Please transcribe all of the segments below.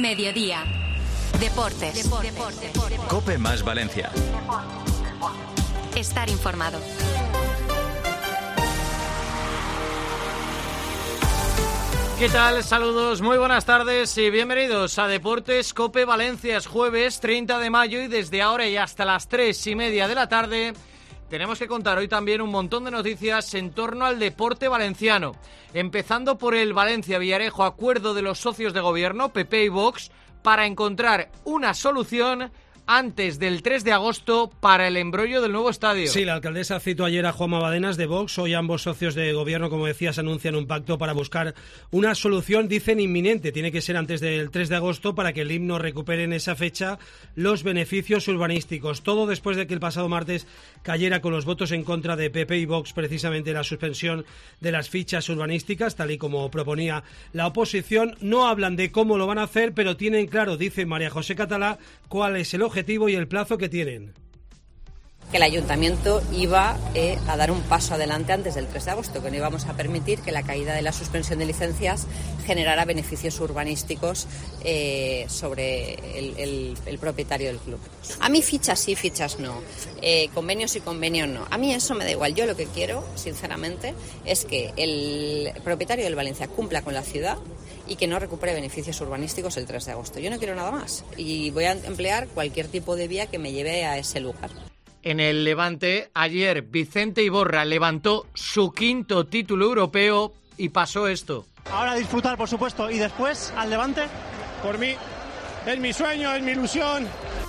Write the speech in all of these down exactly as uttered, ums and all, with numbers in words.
Mediodía. Deportes. Deportes. Deportes. COPE más Valencia. Estar informado. ¿Qué tal? Saludos, muy buenas tardes y bienvenidos a Deportes COPE Valencia. Es jueves treinta de mayo y desde ahora y hasta las tres y media de la tarde tenemos que contar hoy también un montón de noticias en torno al deporte valenciano. Empezando por el Valencia-Villarejo, acuerdo de los socios de gobierno, P P y Vox, para encontrar una solución antes del tres de agosto para el embrollo del nuevo estadio. Sí, la alcaldesa citó ayer a Juanma Badenas de Vox. Hoy ambos socios de gobierno, como decías, anuncian un pacto para buscar una solución, dicen inminente. Tiene que ser antes del tres de agosto para que el Himno recupere en esa fecha los beneficios urbanísticos. Todo después de que el pasado martes cayera con los votos en contra de P P y Vox precisamente la suspensión de las fichas urbanísticas, tal y como proponía la oposición. No hablan de cómo lo van a hacer, pero tienen claro, dice María José Catalá, cuál es el objetivo objetivo y el plazo que tienen. Que el ayuntamiento iba eh, a dar un paso adelante antes del tres de agosto, que no íbamos a permitir que la caída de la suspensión de licencias generara beneficios urbanísticos eh, sobre el, el, el propietario del club. A mí fichas sí, fichas no, eh, convenios y convenios no. A mí eso me da igual. Yo lo que quiero, sinceramente, es que el propietario del Valencia cumpla con la ciudad y que no recupere beneficios urbanísticos el tres de agosto. Yo no quiero nada más y voy a emplear cualquier tipo de vía que me lleve a ese lugar. En el Levante, ayer Vicente Iborra levantó su quinto título europeo y pasó esto. Ahora disfrutar, por supuesto, y después al Levante. Por mí, es mi sueño, es mi ilusión.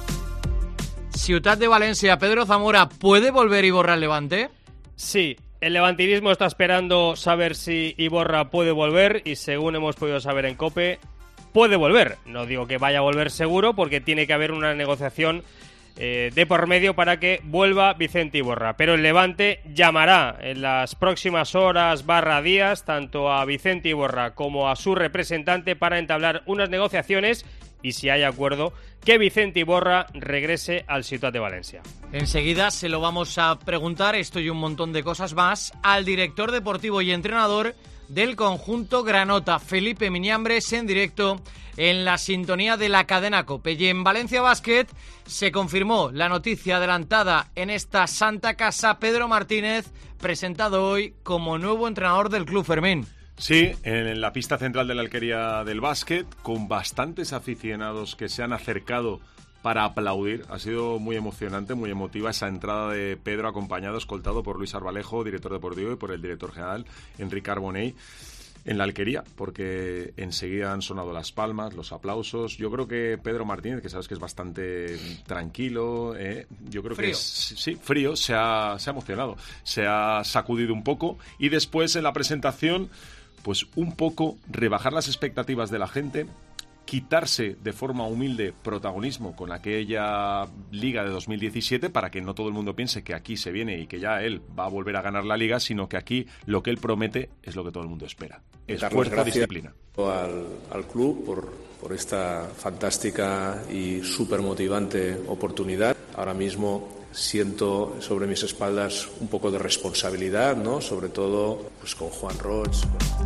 Ciutat de Valencia, Pedro Zamora, ¿puede volver Iborra al Levante? Sí. El levantinismo está esperando saber si Iborra puede volver y según hemos podido saber en COPE, puede volver. No digo que vaya a volver seguro porque tiene que haber una negociación eh, de por medio para que vuelva Vicente Iborra. Pero el Levante llamará en las próximas horas barra días tanto a Vicente Iborra como a su representante para entablar unas negociaciones y si hay acuerdo, que Vicente Iborra regrese al Ciutat de Valencia. Enseguida se lo vamos a preguntar, esto y un montón de cosas más, al director deportivo y entrenador del conjunto Granota, Felipe Miñambres, en directo en la sintonía de la cadena COPE. Y en Valencia Basket se confirmó la noticia adelantada en esta Santa Casa, Pedro Martínez, presentado hoy como nuevo entrenador del club. Fermín. Sí, en la pista central de la Alquería del básquet, con bastantes aficionados que se han acercado para aplaudir. Ha sido muy emocionante, muy emotiva esa entrada de Pedro, acompañado, escoltado por Luis Arbalejo, director deportivo, y por el director general, Enrique Arbonell, en la Alquería, porque enseguida han sonado las palmas, los aplausos. Yo creo que Pedro Martínez, que sabes que es bastante tranquilo, ¿eh? yo creo frío. que es, sí, frío, se ha, se ha emocionado, se ha sacudido un poco, y después en la presentación, pues un poco rebajar las expectativas de la gente, quitarse de forma humilde protagonismo con aquella Liga de dos mil diecisiete para que no todo el mundo piense que aquí se viene y que ya él va a volver a ganar la Liga, sino que aquí lo que él promete es lo que todo el mundo espera. Esfuerzo, disciplina. Al, al club por, por esta fantástica y súper motivante oportunidad. Ahora mismo siento sobre mis espaldas un poco de responsabilidad, ¿no? Sobre todo pues con Juan Roig.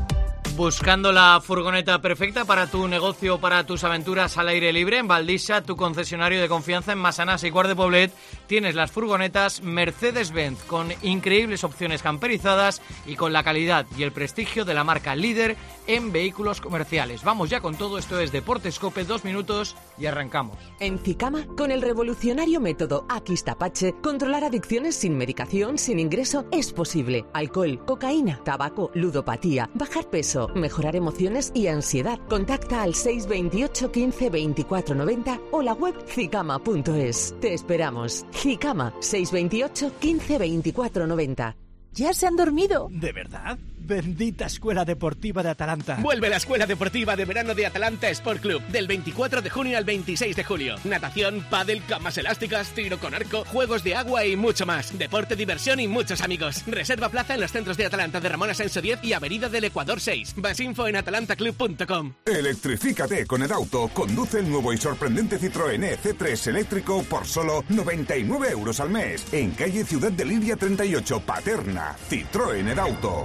Buscando la furgoneta perfecta para tu negocio, para tus aventuras al aire libre, en Valdisa, tu concesionario de confianza en Massanassa y Quart de Poblet, tienes las furgonetas Mercedes-Benz con increíbles opciones camperizadas y con la calidad y el prestigio de la marca líder en vehículos comerciales. Vamos ya con todo, esto es Deportes COPE, dos minutos y arrancamos. En Zicama, con el revolucionario método Aquistapache, controlar adicciones sin medicación, sin ingreso, es posible. Alcohol, cocaína, tabaco, ludopatía, bajar peso, mejorar emociones y ansiedad. Contacta al seis veintiocho quince veinticuatro noventa o la web zicama punto es. Te esperamos. Zicama, seis veintiocho quince veinticuatro noventa. ¿Ya se han dormido? ¿De verdad? Bendita Escuela Deportiva de Atalanta. Vuelve la Escuela Deportiva de Verano de Atalanta Sport Club del veinticuatro de junio al veintiséis de julio. Natación, pádel, camas elásticas, tiro con arco, juegos de agua y mucho más. Deporte, diversión y muchos amigos. Reserva plaza en los centros de Atalanta de Ramón Ascenso diez y Avenida del Ecuador seis. Más info en atalanta club punto com. Electrifícate con Edauto. Conduce el nuevo y sorprendente Citroën E C tres eléctrico por solo noventa y nueve euros al mes. En calle Ciudad de Lidia treinta y ocho, Paterna. Citroën Edauto.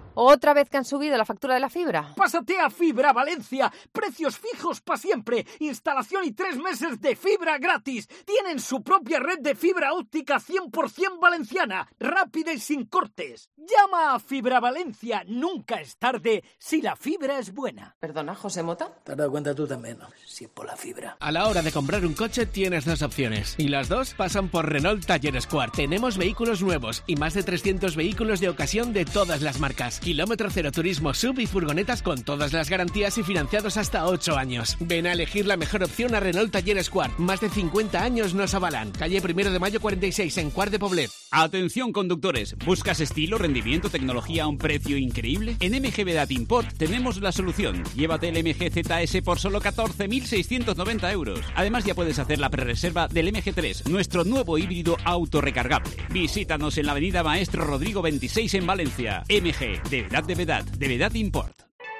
¿Otra vez que han subido la factura de la fibra? Pásate a Fibra Valencia. Precios fijos para siempre. Instalación y tres meses de fibra gratis. Tienen su propia red de fibra óptica cien por ciento valenciana. Rápida y sin cortes. Llama a Fibra Valencia. Nunca es tarde si la fibra es buena. Perdona, José Mota. Te has dado cuenta tú también, ¿no? Si es por la fibra. A la hora de comprar un coche tienes dos opciones. Y las dos pasan por Renault Taller Square. Tenemos vehículos nuevos y más de trescientos vehículos de ocasión de todas las marcas. Kilómetro cero turismo sub y furgonetas con todas las garantías y financiados hasta ocho años. Ven a elegir la mejor opción a Renault Taller Square. Más de cincuenta años nos avalan. Calle Primero de Mayo cuarenta y seis en Quart de Poblet. Atención conductores, ¿buscas estilo, rendimiento, tecnología a un precio increíble? En M G Vedat Import tenemos la solución. Llévate el M G Z S por solo catorce mil seiscientos noventa euros. Además ya puedes hacer la prerreserva del M G tres, nuestro nuevo híbrido autorrecargable. Visítanos en la avenida Maestro Rodrigo veintiséis en Valencia. M G, de Vedat de Vedat, de Vedat Import.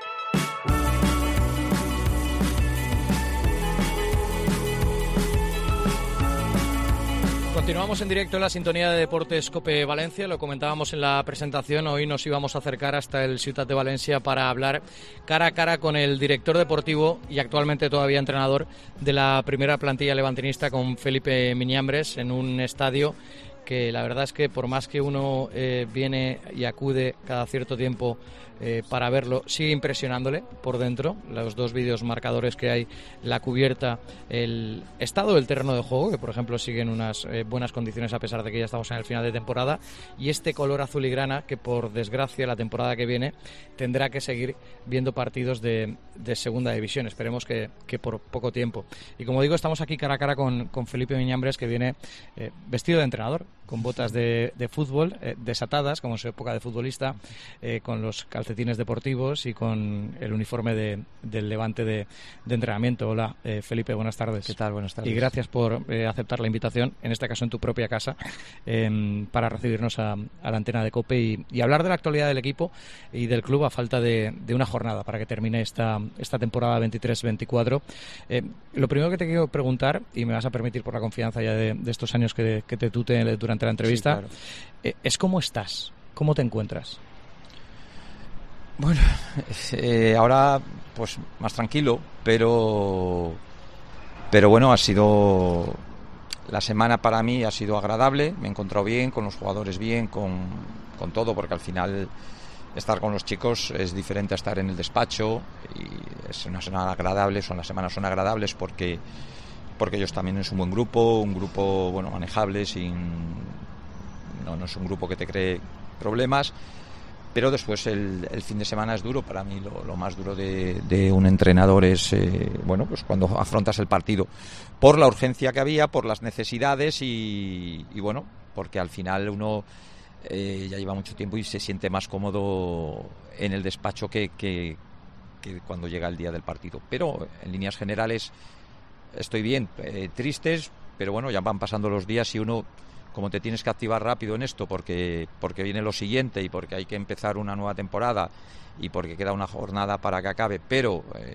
Continuamos en directo en la sintonía de Deportes COPE Valencia, lo comentábamos en la presentación, hoy nos íbamos a acercar hasta el Ciutat de Valencia para hablar cara a cara con el director deportivo y actualmente todavía entrenador de la primera plantilla levantinista, con Felipe Miñambres, en un estadio que la verdad es que por más que uno eh, viene y acude cada cierto tiempo eh, para verlo, sigue impresionándole por dentro. Los dos vídeos marcadores que hay, la cubierta, el estado del terreno de juego, que por ejemplo sigue en unas eh, buenas condiciones a pesar de que ya estamos en el final de temporada, y este color azul y grana que por desgracia la temporada que viene tendrá que seguir viendo partidos de, de segunda división, esperemos que, que por poco tiempo. Y como digo, estamos aquí cara a cara con, con Felipe Miñambres, que viene eh, vestido de entrenador, con botas de, de fútbol, eh, desatadas, como en su época de futbolista, eh, con los calcetines deportivos y con el uniforme de, del Levante de, de entrenamiento. Hola, eh, Felipe, buenas tardes. ¿Qué tal? Buenas tardes. Y gracias por eh, aceptar la invitación, en este caso en tu propia casa, eh, para recibirnos a, a la antena de COPE y, y hablar de la actualidad del equipo y del club a falta de, de una jornada para que termine esta, esta temporada veintitrés veinticuatro. Eh, lo primero que te quiero preguntar, y me vas a permitir por la confianza ya de, de estos años que, que te tuve durante la entrevista, sí, claro. eh, es cómo estás, cómo te encuentras. Bueno, eh, ahora pues más tranquilo, pero pero bueno, ha sido la semana para mí ha sido agradable, me he encontrado bien, con los jugadores bien, con, con todo, porque al final estar con los chicos es diferente a estar en el despacho, y es una semana agradable, son las semanas son agradables porque porque ellos también es un buen grupo, un grupo bueno manejable, sin no, no es un grupo que te cree problemas, pero después el, el fin de semana es duro. Para mí lo, lo más duro de, de un entrenador es eh, bueno pues cuando afrontas el partido, por la urgencia que había, por las necesidades y, y bueno, porque al final uno eh, ya lleva mucho tiempo y se siente más cómodo en el despacho que, que, que cuando llega el día del partido. Pero en líneas generales estoy bien, eh, tristes, pero bueno, ya van pasando los días y uno, como te tienes que activar rápido en esto porque porque viene lo siguiente y porque hay que empezar una nueva temporada y porque queda una jornada para que acabe, pero eh,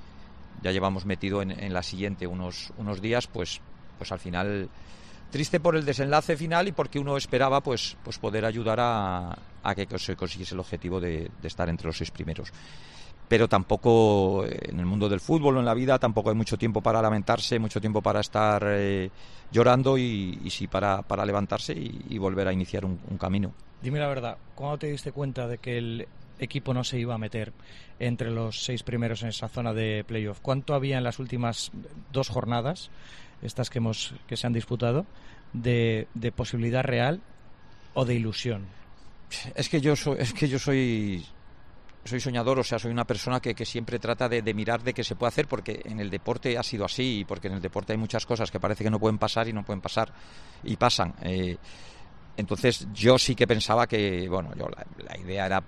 ya llevamos metido en, en la siguiente unos unos días, pues pues al final triste por el desenlace final y porque uno esperaba pues pues poder ayudar a, a que se consiguiese el objetivo de, de estar entre los seis primeros. Pero tampoco en el mundo del fútbol o en la vida tampoco hay mucho tiempo para lamentarse, mucho tiempo para estar eh, llorando y, y sí para, para levantarse y, y volver a iniciar un, un camino. Dime la verdad, ¿cuándo te diste cuenta de que el equipo no se iba a meter entre los seis primeros en esa zona de playoff? ¿Cuánto había en las últimas dos jornadas, estas que hemos que se han disputado, de, de posibilidad real o de ilusión? Es que yo soy, es que yo soy soy soñador, o sea, soy una persona que, que siempre trata de, de mirar de qué se puede hacer, porque en el deporte ha sido así, y porque en el deporte hay muchas cosas que parece que no pueden pasar y no pueden pasar y pasan. Eh, entonces yo sí que pensaba que, bueno, yo la, la idea era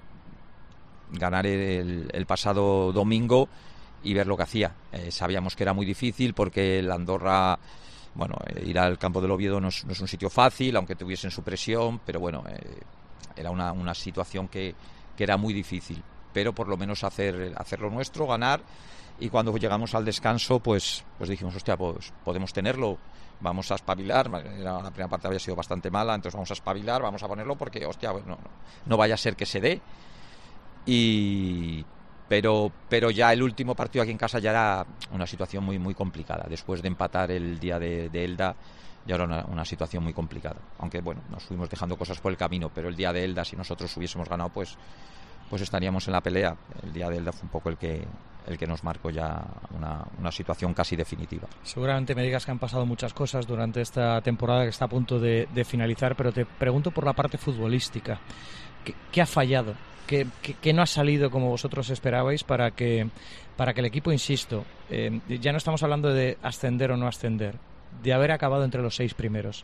ganar el, el pasado domingo y ver lo que hacía. Eh, sabíamos que era muy difícil porque el Andorra, bueno, eh, ir al campo del Oviedo no es, no es un sitio fácil, aunque tuviesen su presión, pero bueno, eh, era una, una situación que, que era muy difícil. Pero por lo menos hacer, hacer lo nuestro, ganar, y cuando llegamos al descanso pues pues dijimos, hostia, pues podemos tenerlo, vamos a espabilar. La primera parte había sido bastante mala, entonces vamos a espabilar, vamos a ponerlo porque, hostia, no, no, no vaya a ser que se dé. y pero pero ya el último partido aquí en casa ya era una situación muy muy complicada. Después de empatar el día de, de Elda, ya era una, una situación muy complicada. Aunque bueno, nos fuimos dejando cosas por el camino, pero el día de Elda, si nosotros hubiésemos ganado, pues pues estaríamos en la pelea. El día de Elda fue un poco el que el que nos marcó ya una, una situación casi definitiva. Seguramente me digas que han pasado muchas cosas durante esta temporada que está a punto de, de finalizar, pero te pregunto por la parte futbolística. ¿Qué, qué ha fallado? ¿Qué, qué, qué no ha salido como vosotros esperabais para que, para que el equipo, insisto, eh, ya no estamos hablando de ascender o no ascender, de haber acabado entre los seis primeros?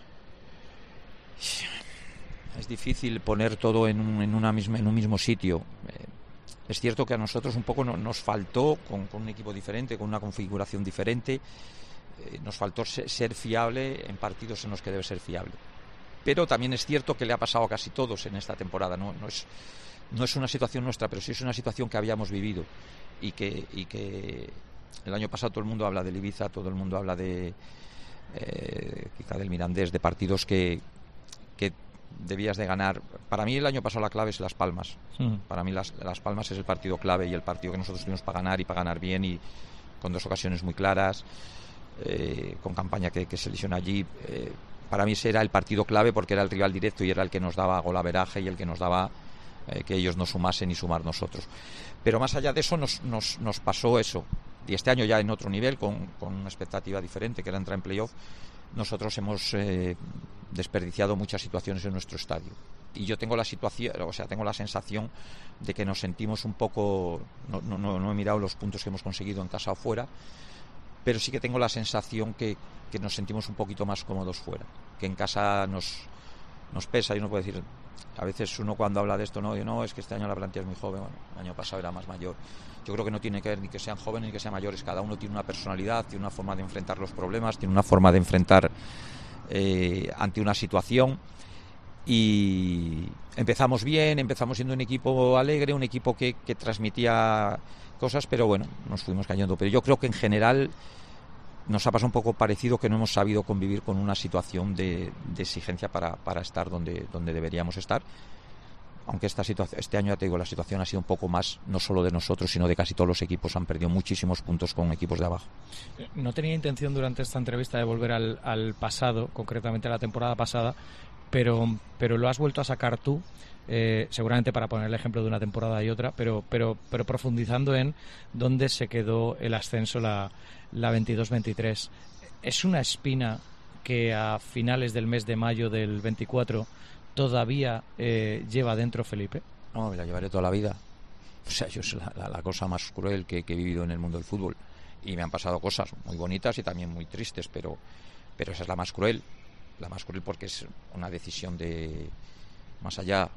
Es difícil poner todo en un, en una misma, en un mismo sitio. Eh, es cierto que a nosotros un poco no, nos faltó, con, con un equipo diferente, con una configuración diferente, eh, nos faltó ser, ser fiable en partidos en los que debe ser fiable. Pero también es cierto que le ha pasado a casi todos en esta temporada. No, no es, no es una situación nuestra, pero sí es una situación que habíamos vivido y que, y que el año pasado todo el mundo habla del Ibiza, todo el mundo habla de eh, quizá del Mirandés, de partidos que, que debías de ganar. Para mí el año pasado la clave es Las Palmas. Uh-huh. Para mí las, las Palmas es el partido clave y el partido que nosotros tuvimos para ganar y para ganar bien, y con dos ocasiones muy claras, eh, con campaña que, que se lesiona allí. Eh, para mí ese era el partido clave porque era el rival directo y era el que nos daba golaveraje y el que nos daba eh, que ellos no sumasen y sumar nosotros. Pero más allá de eso nos, nos, nos pasó eso. Y este año ya en otro nivel, con, con una expectativa diferente, que era entrar en playoff, nosotros hemos eh, desperdiciado muchas situaciones en nuestro estadio. Y yo tengo la situación, o sea, tengo la sensación de que nos sentimos un poco, no, no, no, no he mirado los puntos que hemos conseguido en casa o fuera, pero sí que tengo la sensación que, que nos sentimos un poquito más cómodos fuera, que en casa nos, nos pesa, y uno puede decir, a veces uno cuando habla de esto, no, no, es que este año la plantilla es muy joven, bueno, el año pasado era más mayor. Yo creo que no tiene que ver ni que sean jóvenes ni que sean mayores, cada uno tiene una personalidad, tiene una forma de enfrentar los problemas, tiene una forma de enfrentar eh, ante una situación, y empezamos bien, empezamos siendo un equipo alegre, un equipo que, que transmitía cosas, pero bueno, nos fuimos cayendo. Pero yo creo que en general nos ha pasado un poco parecido, que no hemos sabido convivir con una situación de, de exigencia para, para estar donde, donde deberíamos estar. Aunque esta situación, este año, ya te digo, la situación ha sido un poco más, no solo de nosotros, sino de casi todos los equipos. Han perdido muchísimos puntos con equipos de abajo. No tenía intención durante esta entrevista de volver al, al pasado, concretamente a la temporada pasada, pero, pero lo has vuelto a sacar tú, eh, seguramente para poner el ejemplo de una temporada y otra, pero, pero, pero profundizando en dónde se quedó el ascenso la, la veintidós veintitrés. ¿Es una espina que a finales del mes de mayo del veinticuatro todavía eh, lleva dentro Felipe? No, me la llevaré toda la vida. O sea, yo es la, la, la cosa más cruel que, que he vivido en el mundo del fútbol. Y me han pasado cosas muy bonitas y también muy tristes, pero, pero esa es la más cruel. La más cruel porque es una decisión de, más allá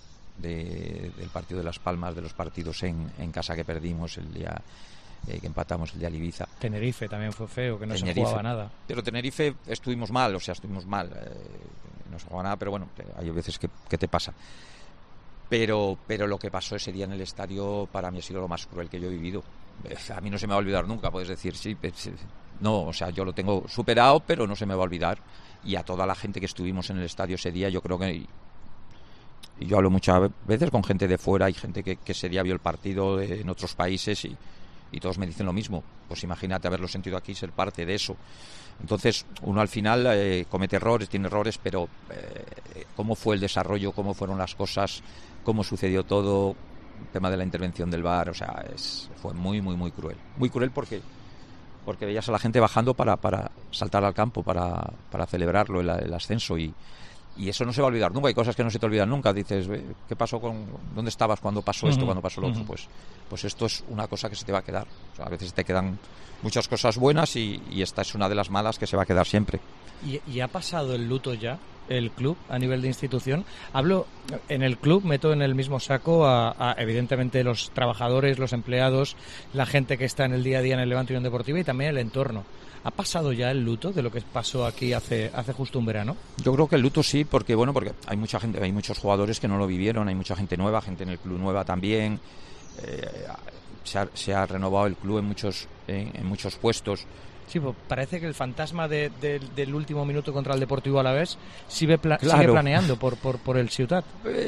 de, del partido de Las Palmas, de los partidos en, en casa que perdimos el día eh, que empatamos, el día de Ibiza. Tenerife también fue feo, que no Tenerife, se jugaba nada. Pero Tenerife estuvimos mal, o sea, estuvimos mal. Eh, no se jugaba nada, pero bueno, hay veces que, que te pasa. Pero, pero lo que pasó ese día en el estadio para mí ha sido lo más cruel que yo he vivido. A mí no se me va a olvidar nunca, puedes decir, sí, no, o sea, yo lo tengo superado, pero no se me va a olvidar. Y a toda la gente que estuvimos en el estadio ese día, yo creo que, y yo hablo muchas veces con gente de fuera, hay gente que, que ese día vio el partido de, en otros países, y, y todos me dicen lo mismo. Pues imagínate haberlo sentido aquí, ser parte de eso. Entonces uno al final eh, comete errores, tiene errores, pero eh, cómo fue el desarrollo, cómo fueron las cosas, cómo sucedió todo, el tema de la intervención del V A R, o sea, es, fue muy, muy, muy cruel. Muy cruel porque porque veías a la gente bajando para, para saltar al campo, para, para celebrarlo, el, el ascenso, y, y eso no se va a olvidar nunca. Hay cosas que no se te olvidan nunca. Dices, ¿qué pasó con, dónde estabas cuando pasó esto, uh-huh. cuando pasó lo otro? Uh-huh. Pues, pues esto es una cosa que se te va a quedar. O sea, a veces te quedan muchas cosas buenas y, y esta es una de las malas que se va a quedar siempre. ¿Y, y ha pasado el luto ya, el club, a nivel de institución? Hablo, en el club meto en el mismo saco a, a evidentemente los trabajadores, los empleados, la gente que está en el día a día en el Levante Unión Deportiva y también el entorno. ¿Ha pasado ya el luto de lo que pasó aquí hace hace justo un verano? Yo creo que el luto sí, porque bueno, porque hay mucha gente, hay muchos jugadores que no lo vivieron, hay mucha gente nueva, gente en el club nueva también. Eh, se, ha, se ha renovado el club en muchos en, en muchos puestos. Sí, pues parece que el fantasma de, de, del último minuto contra el Deportivo Alavés sigue, pla- claro. sigue planeando por, por, por el Ciutat. Eh,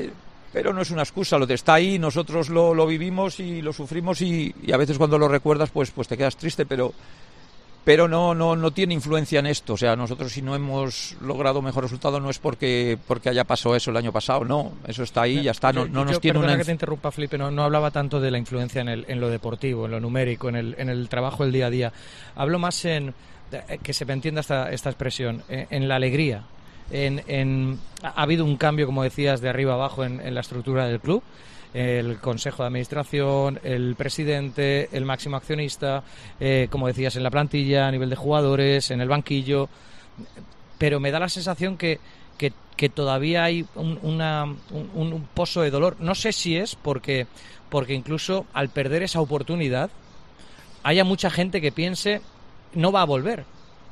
pero no es una excusa, lo de está ahí, nosotros lo, lo vivimos y lo sufrimos y, y a veces cuando lo recuerdas pues, pues te quedas triste, pero pero no, no, no tiene influencia en esto. O sea, nosotros si no hemos logrado mejor resultado no es porque, porque haya pasado eso el año pasado, no, eso está ahí, ya está, no, no nos yo, tiene perdona una... que te interrumpa, Felipe, no, no hablaba tanto de la influencia en, el, en lo deportivo, en lo numérico, en el, en el trabajo del día a día, hablo más en, que se me entienda esta, esta expresión, en, en la alegría. En, en, ha habido un cambio, como decías, de arriba abajo en, en la estructura del club. El consejo de administración, el presidente, el máximo accionista, eh, como decías, en la plantilla, a nivel de jugadores, en el banquillo. Pero me da la sensación que, que, que todavía hay un, una, un, un pozo de dolor. No sé si es porque, porque incluso al perder esa oportunidad haya mucha gente que piense no va a volver.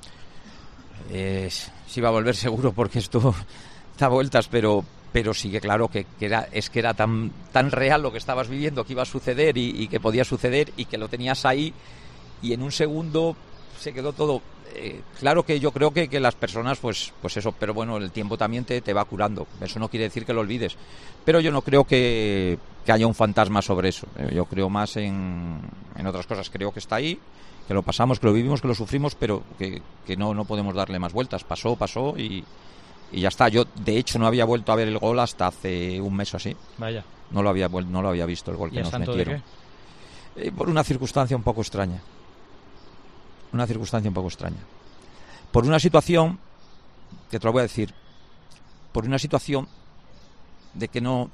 Eh, sí va a volver seguro porque esto da vueltas, pero pero sí que claro que, que era es que era tan tan real lo que estabas viviendo, que iba a suceder y, y que podía suceder y que lo tenías ahí y en un segundo se quedó todo. Eh, claro que yo creo que, que las personas pues pues eso, pero bueno, el tiempo también te, te va curando, eso no quiere decir que lo olvides, pero yo no creo que, que haya un fantasma sobre eso. Yo creo más en, en otras cosas, creo que está ahí, que lo pasamos, que lo vivimos, que lo sufrimos, pero que, que no, no podemos darle más vueltas. Pasó, pasó y, y ya está. Yo, de hecho, no había vuelto a ver el gol hasta hace un mes o así. Vaya. No lo había, no lo había visto el gol que nos metieron. ¿De qué? Eh, por una circunstancia un poco extraña. Una circunstancia un poco extraña. Por una situación, que te lo voy a decir, por una situación de que no...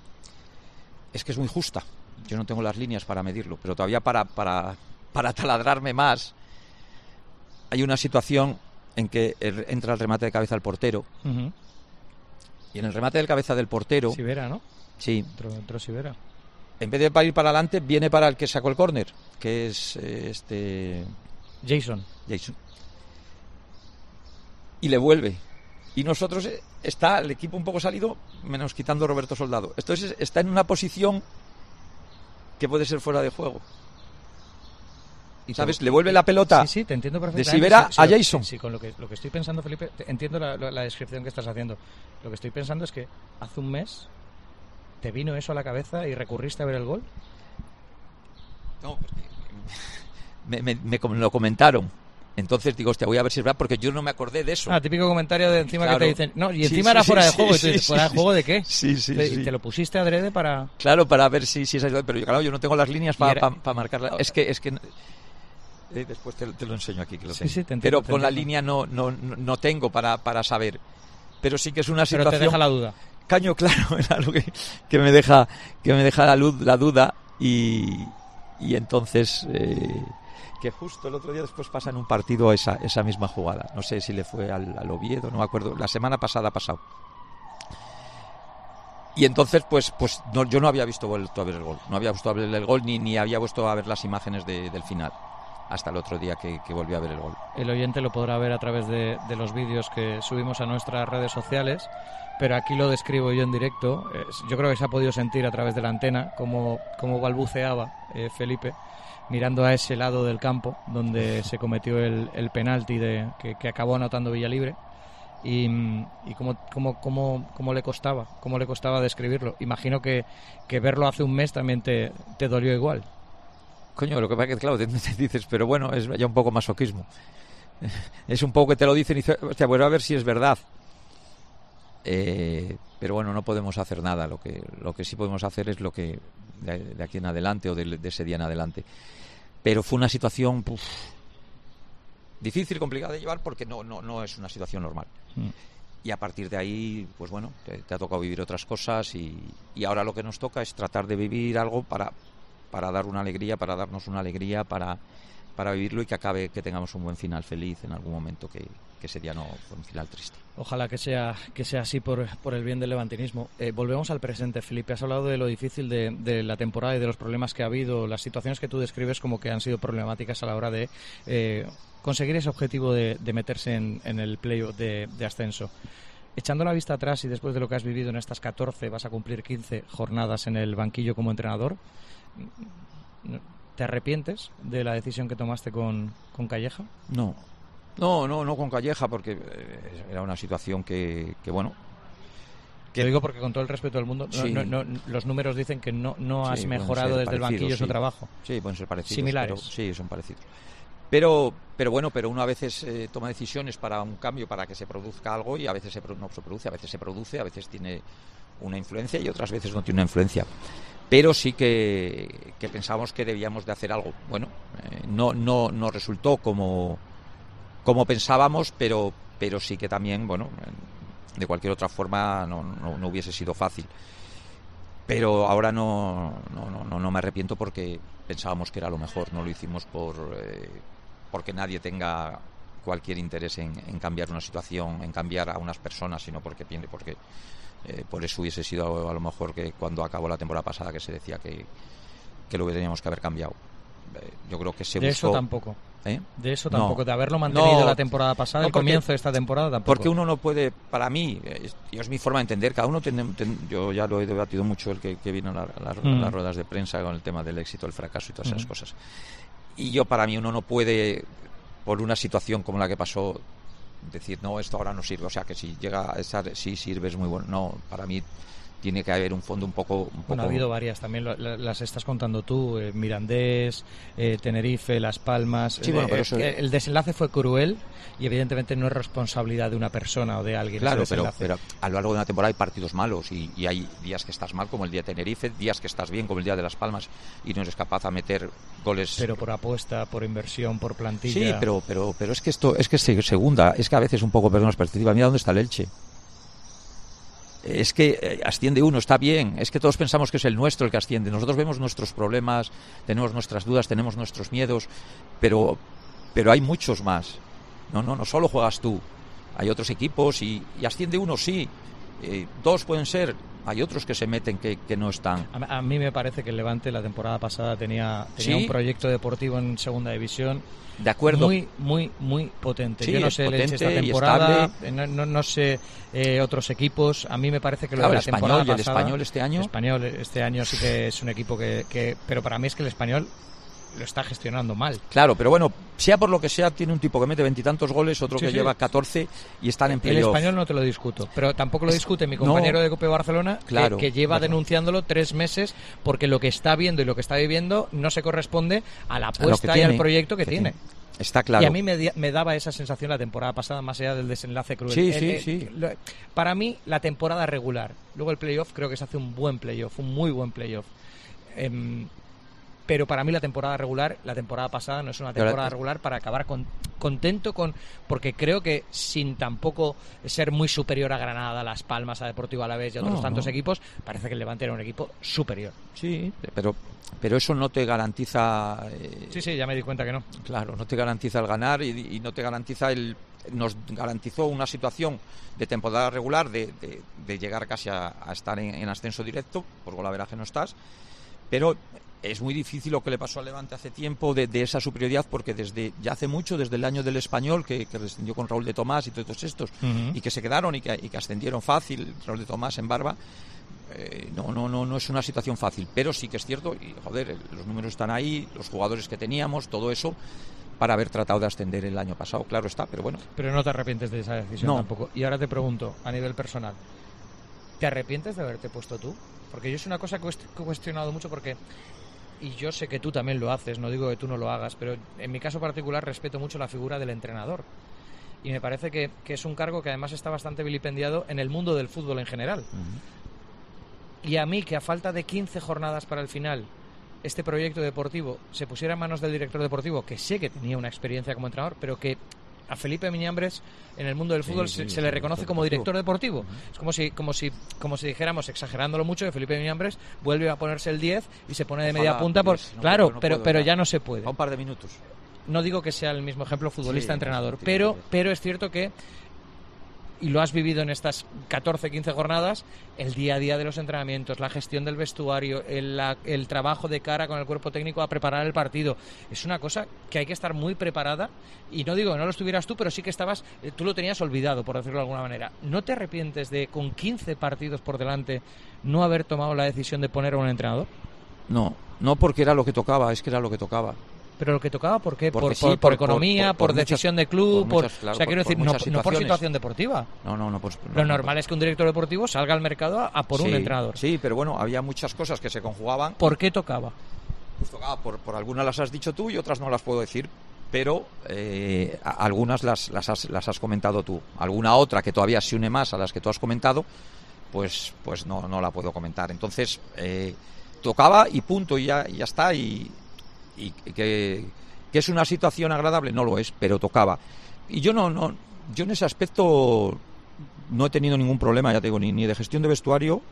Es que es muy justa. Yo no tengo las líneas para medirlo, pero todavía para... para para taladrarme más, hay una situación en que el, entra el remate de cabeza del portero. Uh-huh. Y en el remate del cabeza del portero... Sivera, ¿no? Sí. Entró, entró Sivera. En vez de para ir para adelante, viene para el que sacó el córner, que es eh, este... Jason. Jason. Y le vuelve. Y nosotros, eh, está el equipo un poco salido, menos quitando Roberto Soldado. Entonces está en una posición que puede ser fuera de juego. ¿Sabes? Le vuelve la pelota. Sí, sí, te entiendo perfectamente. De Sivera sí, sí, a Jason. Sí, sí, con lo que, lo que estoy pensando, Felipe, te, entiendo la, la, la descripción que estás haciendo. Lo que estoy pensando es que hace un mes te vino eso a la cabeza y recurriste a ver el gol. No, porque me, me, me, me lo comentaron. Entonces digo, hostia, voy a ver si es verdad, porque yo no me acordé de eso. Ah, típico comentario de encima, claro, que te dicen, no, y encima sí, era sí, fuera sí, de juego. Sí, y tú dices, sí, ¿fuera sí, de juego de qué? Sí, sí, te, sí. Y te lo pusiste adrede para... Claro, para ver si, si es ayuda, pero yo, claro, yo no tengo las líneas para era... pa, pa marcarla. Es que... Es que eh, después te, te lo enseño aquí, que lo sí, tengo. Sí, te entiendo, pero te con entiendo. La línea no, no, no tengo para, para saber. Pero sí que es una situación... Pero te deja la duda. Caño, claro, era lo que, que me deja que me deja la, luz, la duda y, y entonces... Eh, que justo el otro día después pasa en un partido esa, esa misma jugada. No sé si le fue al, al Oviedo, no me acuerdo. La semana pasada ha pasado. Y entonces, pues, pues no, yo no había visto vuelto a ver el gol. No había visto a ver el gol ni, ni había vuelto a ver las imágenes de, del final. Hasta el otro día que, que volví a ver el gol. El oyente lo podrá ver a través de, de los vídeos que subimos a nuestras redes sociales, pero aquí lo describo yo en directo. Eh, yo creo que se ha podido sentir a través de la antena cómo, cómo balbuceaba eh, Felipe, mirando a ese lado del campo donde se cometió el, el penalti de, que, que acabó anotando Villalibre y, y cómo, cómo, cómo, cómo le costaba cómo le costaba describirlo. Imagino que, que verlo hace un mes también te, te dolió igual. Coño, lo que pasa es que, claro, te, te dices, pero bueno, es ya un poco masoquismo. Es un poco que te lo dicen y dices, hostia, bueno, a ver si es verdad. Eh, pero bueno, no podemos hacer nada. Lo que, lo que sí podemos hacer es lo que de, de aquí en adelante o de, de ese día en adelante. Pero fue una situación uf, difícil, complicada de llevar porque no, no, no es una situación normal. Mm. Y a partir de ahí, pues bueno, te, te ha tocado vivir otras cosas y, y ahora lo que nos toca es tratar de vivir algo para, para dar una alegría, para darnos una alegría, para, para vivirlo y que acabe, que tengamos un buen final feliz en algún momento, que, que ese día no fue un final triste. Ojalá que sea que sea así por, por el bien del levantinismo. Eh, volvemos al presente, Felipe. Has hablado de lo difícil de, de la temporada y de los problemas que ha habido, las situaciones que tú describes como que han sido problemáticas a la hora de eh, conseguir ese objetivo de, de meterse en, en el playoff de, de ascenso. Echando la vista atrás y después de lo que has vivido en estas catorce, vas a cumplir quince jornadas en el banquillo como entrenador. ¿Te arrepientes de la decisión que tomaste con, con Calleja? No. No, no, no con Calleja, porque era una situación que, que bueno, Lo digo porque con todo el respeto del mundo, no, Sí. no, no, los números dicen que no, no Sí, has pueden mejorado ser desde el parecidos, banquillo sí. su trabajo. Sí, pueden ser parecidos. Similares. pero- sí, son parecidos. Pero, pero bueno, pero uno a veces eh, toma decisiones para un cambio, para que se produzca algo, y a veces se, pro- no se produce, a veces se produce, a veces tiene una influencia y otras veces no tiene una influencia. Pero sí que, que pensábamos que debíamos de hacer algo. Bueno, eh, no, no, no resultó como, como pensábamos, pero, pero sí que también, bueno, de cualquier otra forma no, no, no hubiese sido fácil. Pero ahora no, no, no, no, no me arrepiento porque pensábamos que era lo mejor, no lo hicimos por eh, porque nadie tenga cualquier interés en, en cambiar una situación, en cambiar a unas personas, sino porque piense, porque eh, por eso hubiese sido a, a lo mejor que cuando acabó la temporada pasada que se decía que, que lo teníamos que haber cambiado. Eh, yo creo que se De buscó... eso tampoco. ¿Eh? De eso No. tampoco, de haberlo mantenido No, la temporada pasada, no, el porque- comienzo de esta temporada tampoco. Porque uno no puede, para mí, es, y es mi forma de entender, cada uno tiene, ten- yo ya lo he debatido mucho el que, que vino a, la- a las- Mm. a las ruedas de prensa con el tema del éxito, el fracaso y todas esas Mm. cosas. Y yo, para mí, uno no puede, por una situación como la que pasó, decir, no, esto ahora no sirve. O sea, que si llega a estar, sí sirve, es muy bueno. No, para mí tiene que haber un fondo un poco... Un poco Bueno, ha habido varias también, lo- la- las estás contando tú, eh, Mirandés, eh, Tenerife, Las Palmas. Sí, bueno, Eh, pero eh, eso- que el desenlace fue cruel y evidentemente no es responsabilidad de una persona o de alguien. Claro, ese pero, desenlace. pero a lo largo de una temporada hay partidos malos y, y hay días que estás mal, como el día de Tenerife, días que estás bien, como el día de Las Palmas, y no eres capaz de meter goles. Pero por apuesta, por inversión, por plantilla. Sí, pero, pero, pero es que esto, es que se- segunda, es que a veces un poco perdemos perspectiva. Mira dónde está el Elche. Es que eh, asciende uno, está bien. Es que todos pensamos que es el nuestro el que asciende. Nosotros vemos nuestros problemas, tenemos nuestras dudas, tenemos nuestros miedos, pero, pero hay muchos más. No, no, no solo juegas tú. Hay otros equipos y, y asciende uno, sí. Eh, dos pueden ser. Hay otros que se meten que, que no están. A, a mí me parece que el Levante la temporada pasada tenía, tenía Sí. un proyecto deportivo en segunda división. De acuerdo. Muy, muy, muy potente. Sí, Yo no es sé el Elche esta potente y temporada, estable. eh, no, no, no sé eh, otros equipos. A mí me parece que lo Claro, de la el Español temporada y el pasada- Español este año. El Español este año sí que es un equipo que, que... Pero para mí es que el Español lo está gestionando mal. Claro, pero bueno, sea por lo que sea, tiene un tipo que mete veintitantos goles, otro Sí, que sí. lleva catorce y están en El playoff. Español no te lo discuto, pero tampoco lo Es- discute mi no. compañero de Cope Barcelona, que- Claro, que, lleva claro. denunciándolo tres meses porque lo que está viendo y lo que está viviendo no se corresponde a la A lo que apuesta y tiene, al proyecto que, que tiene. tiene. Está claro. Y a mí me, di- me daba esa sensación la temporada pasada, más allá del desenlace cruel. Sí, El- sí, el- sí. lo- para mí, la temporada regular. Luego el playoff creo que se hace un buen playoff, un muy buen playoff. Em, pero para mí la temporada regular, la temporada pasada no es una Pero- temporada regular para acabar con, contento con... Porque creo que sin tampoco ser muy superior a Granada, Las Palmas, a Deportivo Alavés y a otros No, tantos no. equipos, parece que el Levante era un equipo superior. Sí, pero, pero eso no te garantiza... eh, Sí, sí, ya me di cuenta que no. Claro, no te garantiza el ganar y, y no te garantiza el... Nos garantizó una situación de temporada regular de, de- de llegar casi a, a estar en, en ascenso directo, por golaveraje no estás, pero es muy difícil lo que le pasó al Levante hace tiempo de, de esa superioridad, porque desde ya hace mucho, desde el año del Español, que, que descendió con Raúl de Tomás y todos estos, Ujú. y que se quedaron y que, y que ascendieron fácil, Raúl de Tomás en Barba, eh, no, no, no, no es una situación fácil, pero sí que es cierto, y joder, el- los números están ahí, los jugadores que teníamos, todo eso, para haber tratado de ascender el año pasado, claro está, pero bueno. Pero no te arrepientes de esa decisión No. tampoco. Y ahora te pregunto, a nivel personal, ¿te arrepientes de haberte puesto tú? Porque yo es una cosa que cuest- que he cuestionado mucho porque, y yo sé que tú también lo haces, no digo que tú no lo hagas, pero en mi caso particular respeto mucho la figura del entrenador. Y me parece que, que es un cargo que además está bastante vilipendiado en el mundo del fútbol en general. Y a mí, que a falta de quince jornadas para el final, este proyecto deportivo se pusiera en manos del director deportivo, que sé que tenía una experiencia como entrenador, pero que a Felipe Miñambres en el mundo del Sí, fútbol sí, se, sí, se le sí, reconoce director como deportivo. director deportivo. Es como si, como si, como si dijéramos, exagerándolo mucho, que Felipe Miñambres vuelve a ponerse el diez y se pone de Ojalá media punta por, pudiese, no, claro, pero no pero puedo pero ya. ya no se puede. A un par de minutos. No digo que sea el mismo ejemplo futbolista-entrenador, sí, pero, sí. pero es cierto que, y lo has vivido en estas catorce, quince jornadas, el día a día de los entrenamientos, la gestión del vestuario, el, la- el trabajo de cara con el cuerpo técnico a preparar el partido, es una cosa que hay que estar muy preparada, y no digo que no lo estuvieras tú, pero sí que estabas, eh, tú lo tenías olvidado, por decirlo de alguna manera. ¿No te arrepientes de, con quince partidos por delante, no haber tomado la decisión de poner a un entrenador? No, no porque era lo que tocaba, es que era lo que tocaba. Pero lo que tocaba, ¿por qué? Por, Porque por, sí, por economía, por, por decisión muchas- de club, por por, muchas, claro, o sea, quiero por- por decir, no, muchas no por situaciones. situación deportiva. No, no, no. Pues, Lo no, normal no, es que un director deportivo salga al mercado a, a por un sí, entrenador. Sí, pero bueno, había muchas cosas que se conjugaban. ¿Por qué tocaba? Pues tocaba por, por algunas las has dicho tú y otras no las puedo decir, pero eh, a- algunas las, las, has, las has comentado tú. Alguna otra que todavía se une más a las que tú has comentado, pues, pues no, no la puedo comentar. Entonces, eh, tocaba y punto, y ya, y ya está. Y, y que, que es una situación agradable, no lo es, pero tocaba. Y yo no, no, yo en ese aspecto no he tenido ningún problema, ya te digo, ni, ni de gestión de vestuario,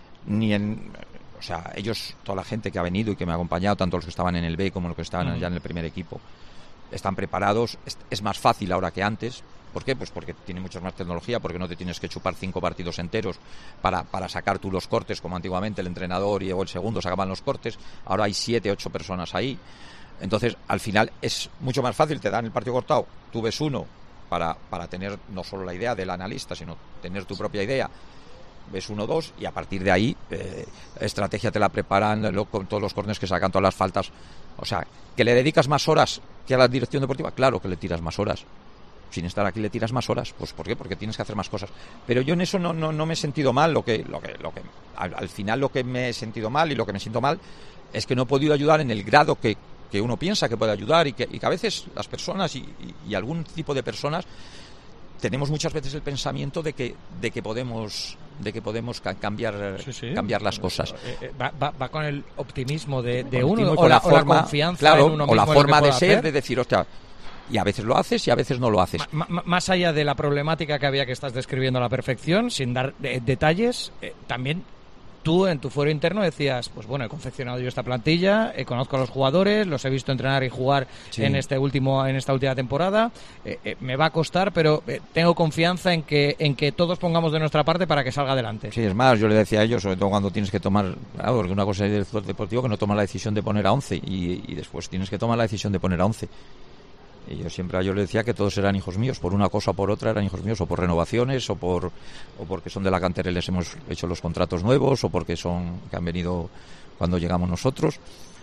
ni en... O sea, ellos, toda la gente que ha venido y que me ha acompañado, tanto los que estaban en el B como los que estaban Mm. ya en el primer equipo, están preparados. Es, es más fácil ahora que antes. ¿Por qué? Pues porque tiene mucha más tecnología, porque no te tienes que chupar cinco partidos enteros para, para sacar tú los cortes, como antiguamente el entrenador y o el segundo sacaban los cortes. Ahora hay siete, ocho personas ahí. Entonces, al final es mucho más fácil, te dan el partido cortado, tú ves uno para, para tener no solo la idea del analista, sino tener tu propia idea. Ves uno, dos, y a partir de ahí, eh, estrategia te la preparan, lo, con todos los córneres que sacan, todas las faltas. O sea, ¿que le dedicas más horas que a la dirección deportiva? Claro que le tiras más horas. Sin estar aquí le tiras más horas. Pues ¿por qué? Porque tienes que hacer más cosas. Pero yo en eso no, no, no me he sentido mal. Lo que, lo que, lo que, al, al final lo que me he sentido mal y lo que me siento mal es que no he podido ayudar en el grado que, que uno piensa que puede ayudar, y que, y que a veces las personas y, y, y algún tipo de personas tenemos muchas veces el pensamiento de que de que podemos de que podemos ca- cambiar Sí, sí. cambiar las cosas. Eh, eh, va, va- va con el optimismo de, de Con uno optimismo y o con la, la o la forma, confianza claro, en uno o la mismo en lo que forma de pueda ser, hacer. de decir, hostia, y a veces lo haces y a veces no lo haces. Ma- ma- más allá de la problemática que había, que estás describiendo a la perfección, sin dar eh, detalles, eh, también tú en tu foro interno decías, pues bueno, he confeccionado yo esta plantilla, eh, conozco a los jugadores, los he visto entrenar y jugar Sí. en este último en esta última temporada, eh, eh, me va a costar, pero eh, tengo confianza en que en que todos pongamos de nuestra parte para que salga adelante. Sí, es más, yo le decía a ellos, sobre todo cuando tienes que tomar, claro, porque una cosa es el fútbol deportivo que no toma la decisión de poner a once y, y después tienes que tomar la decisión de poner a once. Y yo siempre a ellos les decía que todos eran hijos míos, por una cosa o por otra eran hijos míos, o por renovaciones, o por o porque son de la cantera y les hemos hecho los contratos nuevos, o porque son que han venido cuando llegamos nosotros.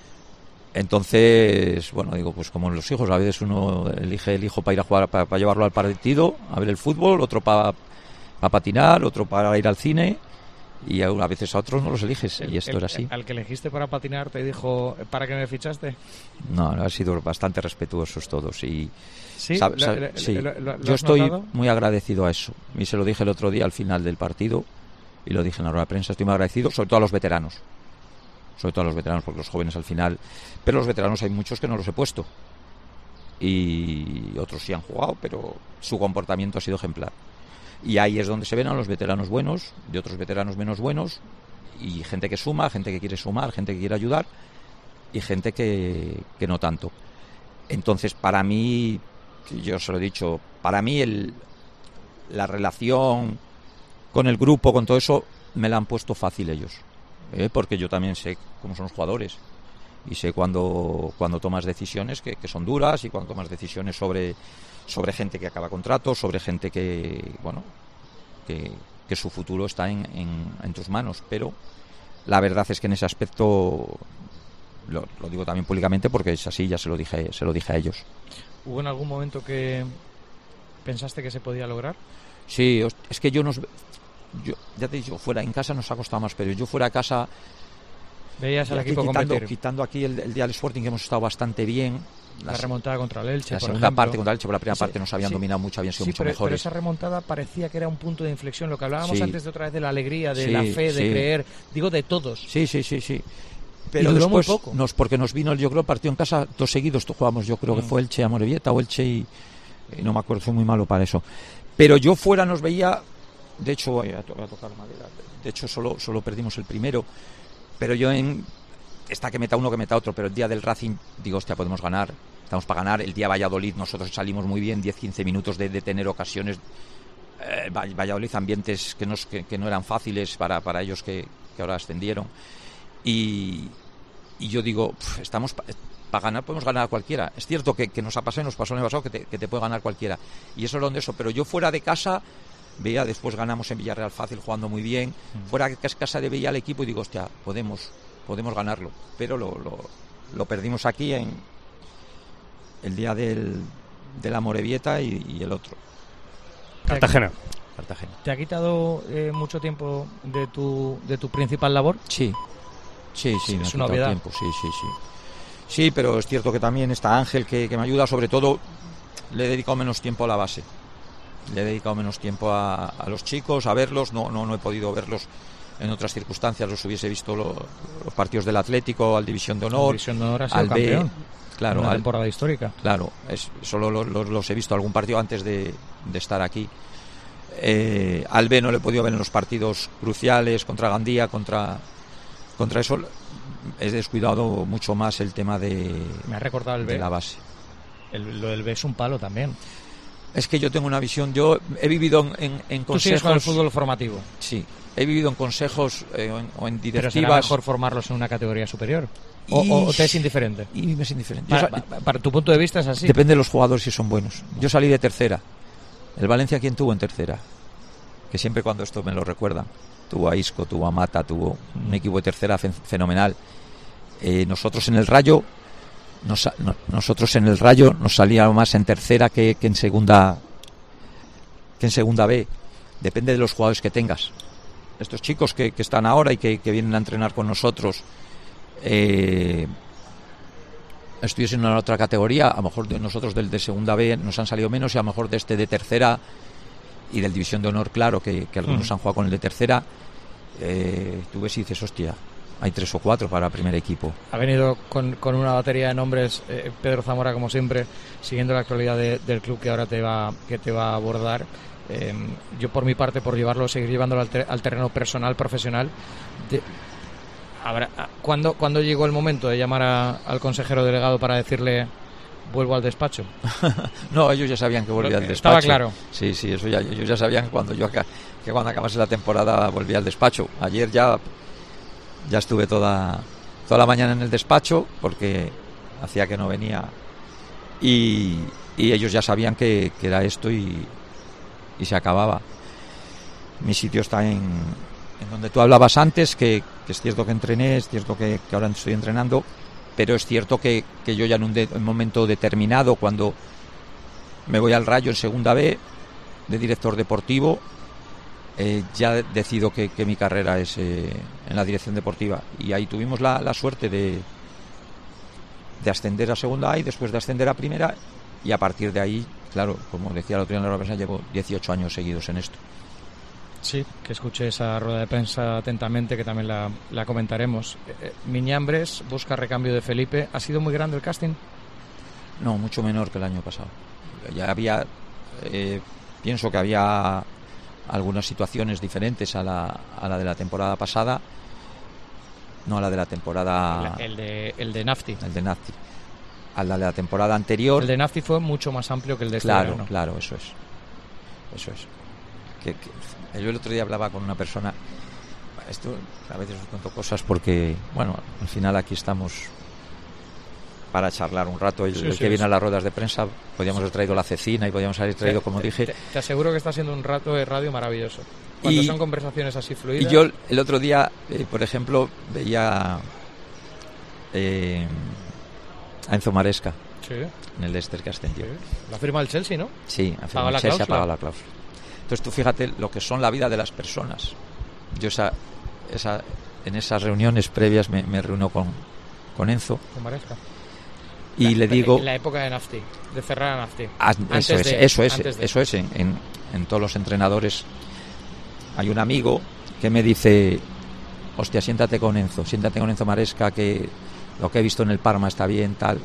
Entonces, bueno, digo, pues como los hijos, a veces uno elige el hijo para ir a jugar, para, para llevarlo al partido, a ver el fútbol, otro para, para patinar, otro para ir al cine, y a a veces a otros no los eliges, y esto El- era así. Al que elegiste para patinar te dijo, ¿para qué me fichaste? No, no, han sido bastante respetuosos todos y ¿Sí? sab- ¿Lo- sab- lo- sí. lo- lo- lo Yo has estoy notado? muy agradecido a eso y se lo dije el otro día al final del partido y lo dije en la rueda de prensa. Estoy muy agradecido, sobre todo a los veteranos, sobre todo a los veteranos, porque los jóvenes al final, pero los veteranos hay muchos que no los he puesto y otros sí han jugado, pero su comportamiento ha sido ejemplar. Y ahí es donde se ven a los veteranos buenos, de otros veteranos menos buenos, y gente que suma, gente que quiere sumar, gente que quiere ayudar, y gente que, que no tanto. Entonces, para mí, yo se lo he dicho, para mí el, la relación con el grupo, con todo eso, me la han puesto fácil ellos, ¿eh? Porque yo también sé cómo son los jugadores y sé cuando, cuando tomas decisiones que, que son duras, y cuando tomas decisiones sobre, sobre gente que acaba contratos, sobre gente que, bueno, que, que su futuro está en, en, en tus manos. Pero la verdad es que en ese aspecto lo, lo digo también públicamente porque es así, ya se lo dije, se lo dije a ellos. ¿Hubo en algún momento que pensaste que se podía lograr? Sí, os- es que yo nos yo ya te digo, fuera en casa nos ha costado más, pero yo fuera a casa Veías al y aquí equipo quitando, competir. quitando aquí el, el día del Sporting, que hemos estado bastante bien. La remontada contra el Elche, La por segunda ejemplo. parte contra el Elche, por la primera Sí, parte nos habían sí. dominado mucho, habían sido Sí, mucho pero, mejores. pero esa remontada parecía que era un punto de inflexión. Lo que hablábamos Sí. antes de otra vez de la alegría, de Sí, la fe, de sí. creer. Digo, de todos. Sí, sí, sí, sí. Pero y duró después, muy poco. Nos, porque nos vino, yo creo, el partido en casa, dos seguidos, jugamos, yo creo que Mm. fue Elche a Morevieta o Elche y, y no me acuerdo, fue muy malo para eso. Pero yo fuera nos veía, de hecho, voy a, to- voy a tocar madera, de hecho solo, solo perdimos el primero, pero yo en, está que meta uno, que meta otro, pero el día del Racing, digo, hostia, podemos ganar, estamos para ganar. El día Valladolid, nosotros salimos muy bien, diez quince minutos de, de tener ocasiones. Eh, Va- Valladolid, ambientes que, nos, que, que no eran fáciles para, para ellos que, que ahora ascendieron. Y, y yo digo, pf, estamos para ganar, podemos ganar a cualquiera. Es cierto que, que nos ha pasado y nos pasó en el pasado que te, que te puede ganar cualquiera. Y eso es donde eso. Pero yo fuera de casa, veía, después ganamos en Villarreal fácil, jugando muy bien. Mm. Fuera de casa de veía al equipo y digo, hostia, podemos, podemos ganarlo. Pero lo, lo, lo perdimos aquí en, el día del, de la Morevieta y, y el otro. Cartagena. Cartagena. ¿Te ha quitado eh, mucho tiempo de tu, de tu principal labor? Sí, sí, sí, me es ha una quitado obviedad. tiempo, sí, sí, sí. Sí, pero es cierto que también está Ángel que, que me ayuda, sobre todo le he dedicado menos tiempo a la base. Le he dedicado menos tiempo a, a los chicos, a verlos, no, no, no he podido verlos en otras circunstancias, los hubiese visto lo, los partidos del Atlético, al División de Honor, División de Honor ha sido al B, campeón. claro, Una al, temporada histórica. Claro, es, solo los, los, los he visto algún partido antes de, de estar aquí. Eh, al B no le he podido ver en los partidos cruciales contra Gandía, contra contra eso he descuidado mucho más el tema de, Me ha recordado el B. de la base. El, lo del B es un palo también. Es que yo tengo una visión, yo he vivido en, en, en consejos... ¿Tú sigues con el fútbol formativo? Sí, he vivido en consejos eh, o, en, o en directivas... ¿Pero será mejor formarlos en una categoría superior? ¿O, Y... o te es indiferente? Y me es indiferente. Para, Yo, para, para tu punto de vista es así. Depende de los jugadores si son buenos. Yo salí de tercera. El Valencia, ¿quién tuvo en tercera? Que siempre cuando esto me lo recuerdan. Tuvo a Isco, tuvo a Mata, tuvo un equipo de tercera fenomenal. Eh, nosotros en el Rayo... Nos, no, nosotros en el Rayo nos salía más en tercera que, que en segunda que en segunda B. Depende de los jugadores que tengas. Estos chicos que, que están ahora y que, que vienen a entrenar con nosotros, eh, estuviesen en otra categoría, a lo mejor de nosotros del de segunda B nos han salido menos, y a lo mejor de este de tercera y del División de Honor, claro, que, que algunos mm. han jugado con el de tercera, eh, tú ves y dices, hostia, hay tres o cuatro para primer equipo. Ha venido con, con una batería de nombres eh, Pedro Zamora, como siempre, siguiendo la actualidad de, del club que ahora te va que te va a abordar. Eh, yo por mi parte, por llevarlo, seguir llevándolo al, ter, al terreno personal, profesional. De, habrá, ¿cuándo, ¿Cuándo llegó el momento de llamar a, al consejero delegado para decirle vuelvo al despacho? No, ellos ya sabían que volvía al despacho. Estaba claro. Sí, sí, eso ya, ellos ya sabían que cuando yo acá, que cuando acabase la temporada volvía al despacho. Ayer ya Ya estuve toda, toda la mañana en el despacho porque hacía que no venía y, y ellos ya sabían que, que era esto y, y se acababa. Mi sitio está en, en donde tú hablabas antes, que, que es cierto que entrené, es cierto que, que ahora estoy entrenando, pero es cierto que, que yo ya en un, de, un momento determinado, cuando me voy al Rayo en segunda B de director deportivo, Eh, ya decido que, que mi carrera es eh, en la dirección deportiva, y ahí tuvimos la, la suerte de de ascender a segunda A y después de ascender a primera, y a partir de ahí, claro, como decía el otro día en la rueda de prensa, llevo dieciocho años seguidos en esto. Sí, que escuché esa rueda de prensa atentamente, que también la, la comentaremos. eh, Miñambres busca recambio de Felipe. ¿Ha sido muy grande el casting? No, mucho menor que el año pasado. Ya había eh, pienso que había algunas situaciones diferentes a la, a la de la temporada pasada, no a la de la temporada... El, el, de, el de Nafti. El de Nafti. A la de la temporada anterior... El de Nafti fue mucho más amplio que el de este Claro, verano. claro, eso es. Eso es. Que, que, yo el otro día hablaba con una persona... Esto a veces os cuento cosas porque, bueno, al final aquí estamos para charlar un rato. El, sí, el sí, que viene sí. a las ruedas de prensa, podíamos haber traído la cecina y podíamos haber traído, como te, dije... Te, te aseguro que está siendo un rato de radio maravilloso. Cuando y, son conversaciones así fluidas... Y yo el otro día, eh, por ejemplo, veía eh, a Enzo Maresca, sí. en el Leicester, que ascendió. Sí. La firma del Chelsea, ¿no? Sí, ha firmado el Chelsea, ha pagado la cláusula. Entonces tú fíjate lo que son la vida de las personas. Yo esa, esa, en esas reuniones previas me, me reúno con, con Enzo. Con Maresca. Y la, le digo... En la época de Nafti, de cerrar a Nafti. Ah, eso, es, de, eso es, de... eso es, en, en, en todos los entrenadores hay un amigo que me dice, hostia, siéntate con Enzo, siéntate con Enzo Maresca, que lo que he visto en el Parma está bien, tal.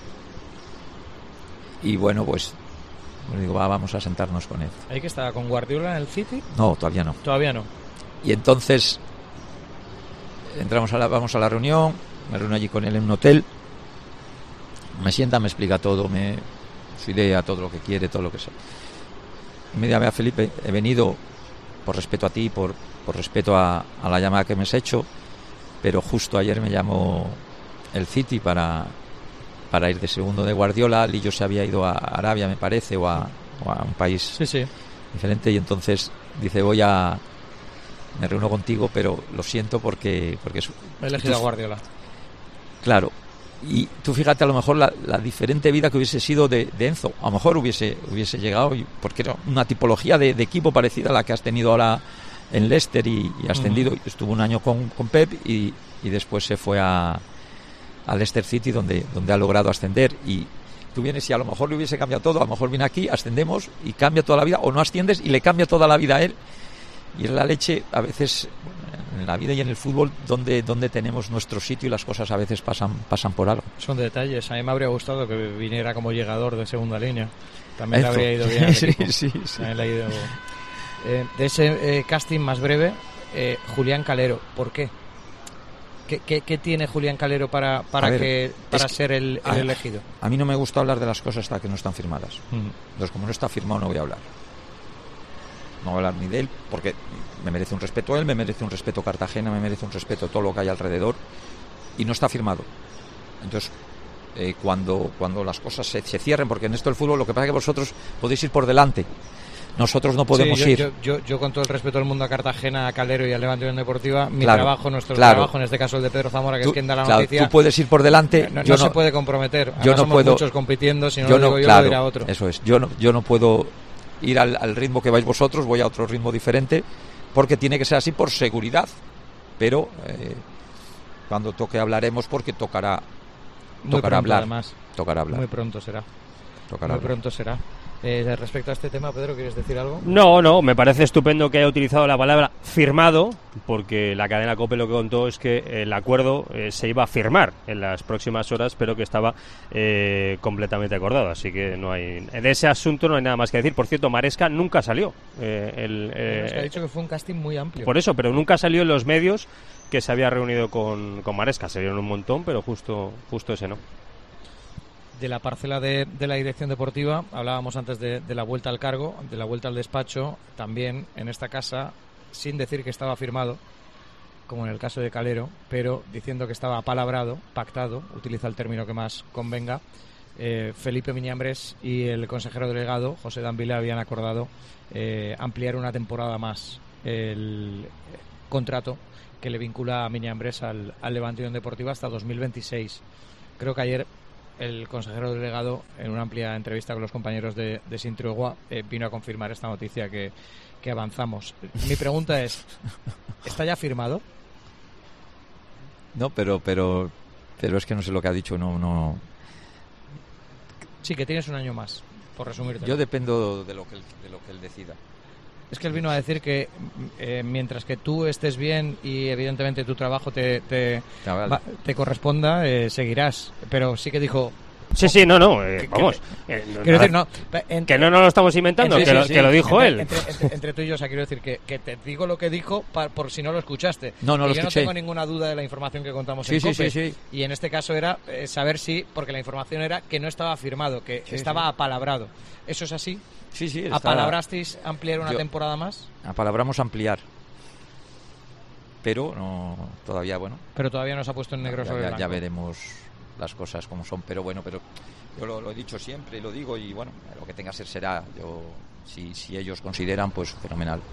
Y bueno, pues, pues digo, va, vamos a sentarnos con Enzo. ¿Ahí que estaba con Guardiola en el City? No, todavía no. Todavía no. Y entonces entramos a la, vamos a la reunión, me reúno allí con él en un hotel, me sienta, me explica todo, me su idea, todo lo que quiere, todo lo que sea. Me dice, a Felipe, he venido por respeto a ti, por, por respeto a, a la llamada que me has hecho, pero justo ayer me llamó el City para, para ir de segundo de Guardiola. Lillo se había ido a Arabia, me parece, o a, o a un país sí, sí. diferente, y entonces dice, voy a me reúno contigo, pero lo siento porque porque he elegido a Guardiola. Claro, y tú fíjate a lo mejor la, la diferente vida que hubiese sido de, de Enzo, a lo mejor hubiese hubiese llegado, y, porque era una tipología de, de equipo parecida a la que has tenido ahora en Leicester y, y ascendido. Uh-huh. Estuvo un año con, con Pep y, y después se fue a, a Leicester City donde, donde ha logrado ascender. Y tú vienes y a lo mejor le hubiese cambiado todo, a lo mejor viene aquí, ascendemos y cambia toda la vida, o no asciendes y le cambia toda la vida a él. Y es la leche, a veces, en la vida y en el fútbol, donde, donde tenemos nuestro sitio y las cosas a veces pasan, pasan por algo. Son detalles. A mí me habría gustado que viniera como llegador de segunda línea. También Esto. le habría ido bien al sí, equipo. sí, sí. También le ha ido... eh, de ese eh, casting más breve, eh, Julián Calero. ¿Por qué? ¿Qué, qué, qué tiene Julián Calero para, para, ver, que, para que, ser el, el a, elegido? A mí no me gusta hablar de las cosas hasta que no están firmadas. Uh-huh. Entonces, como no está firmado, no voy a hablar. No voy a hablar ni de él, porque me merece un respeto a él, me merece un respeto Cartagena, me merece un respeto todo lo que hay alrededor, y no está firmado. Entonces, eh, cuando, cuando las cosas se, se cierren, porque en esto del fútbol lo que pasa es que vosotros podéis ir por delante, nosotros no podemos sí, yo, ir. Yo, yo, yo, con todo el respeto del mundo a Cartagena, a Calero y al Levante Unión Deportiva, mi claro, trabajo, nuestro claro. trabajo, en este caso el de Pedro Zamora, que tú, es quien da la claro, noticia. Tú puedes ir por delante. No, yo no no se puede comprometer. Además, yo no somos puedo, muchos compitiendo, si no yo lo digo no, yo, claro, lo dirá otro. Eso es. Yo no, yo no puedo ir al, al ritmo que vais vosotros, voy a otro ritmo diferente, porque tiene que ser así por seguridad. Pero eh, cuando toque hablaremos, porque tocará, Muy tocará pronto, hablar. Además. Tocará hablar. Muy pronto será. Tocará Muy hablar. pronto será. Eh, respecto a este tema, Pedro, ¿quieres decir algo? No, no, me parece estupendo que haya utilizado la palabra firmado, porque la cadena COPE lo que contó es que el acuerdo eh, se iba a firmar en las próximas horas, pero que estaba eh, completamente acordado, así que no hay, de ese asunto no hay nada más que decir. Por cierto, Maresca nunca salió. Eh, el, eh, es que ha dicho que fue un casting muy amplio. Por eso, pero nunca salió en los medios que se había reunido con, con Maresca. Se vieron un montón, pero justo, justo ese no. De la parcela de, de la dirección deportiva, hablábamos antes de, de la vuelta al cargo, de la vuelta al despacho, también en esta casa, sin decir que estaba firmado, como en el caso de Calero, pero diciendo que estaba apalabrado, pactado, utiliza el término que más convenga, eh, Felipe Miñambres y el consejero delegado, José Danvila, habían acordado eh, ampliar una temporada más el contrato que le vincula a Miñambres al, al Levante Unión Deportiva hasta dos mil veintiséis. Creo que ayer el consejero delegado, en una amplia entrevista con los compañeros de, de Sintriogua, eh, vino a confirmar esta noticia que, que avanzamos. Mi pregunta es, ¿está ya firmado? No, pero, pero, pero es que no sé lo que ha dicho, no, no. Sí, que tienes un año más, por resumirte. Yo dependo de lo que él, de lo que él decida. Es que él vino a decir que eh, mientras que tú estés bien y evidentemente tu trabajo te, te, ah, vale. va, te corresponda, eh, seguirás. Pero sí que dijo... Sí, sí, no, no, eh, que, vamos. Que, eh, no, quiero decir, no, no, en, que no nos lo estamos inventando, entre, que, sí, lo, sí, que lo dijo entre, él. Entre, entre, entre tú y yo, o sea, quiero decir que, que te digo lo que dijo pa, por si no lo escuchaste. No, no y lo yo escuché. no tengo ninguna duda de la información que contamos sí, en sí, COPE. Sí, sí. Y en este caso era eh, saber si, porque la información era que no estaba firmado, que sí, estaba sí. apalabrado. ¿Eso es así? Sí, sí. Está... ¿Apalabrasteis ampliar una yo... temporada más? Apalabramos ampliar. Pero no, todavía, bueno. Pero todavía no se ha puesto en negro ya, sobre ya, blanco. Ya veremos las cosas como son, pero bueno, pero yo lo, lo he dicho siempre y lo digo, y bueno, lo que tenga que ser será. Yo, si, si ellos consideran, pues fenomenal.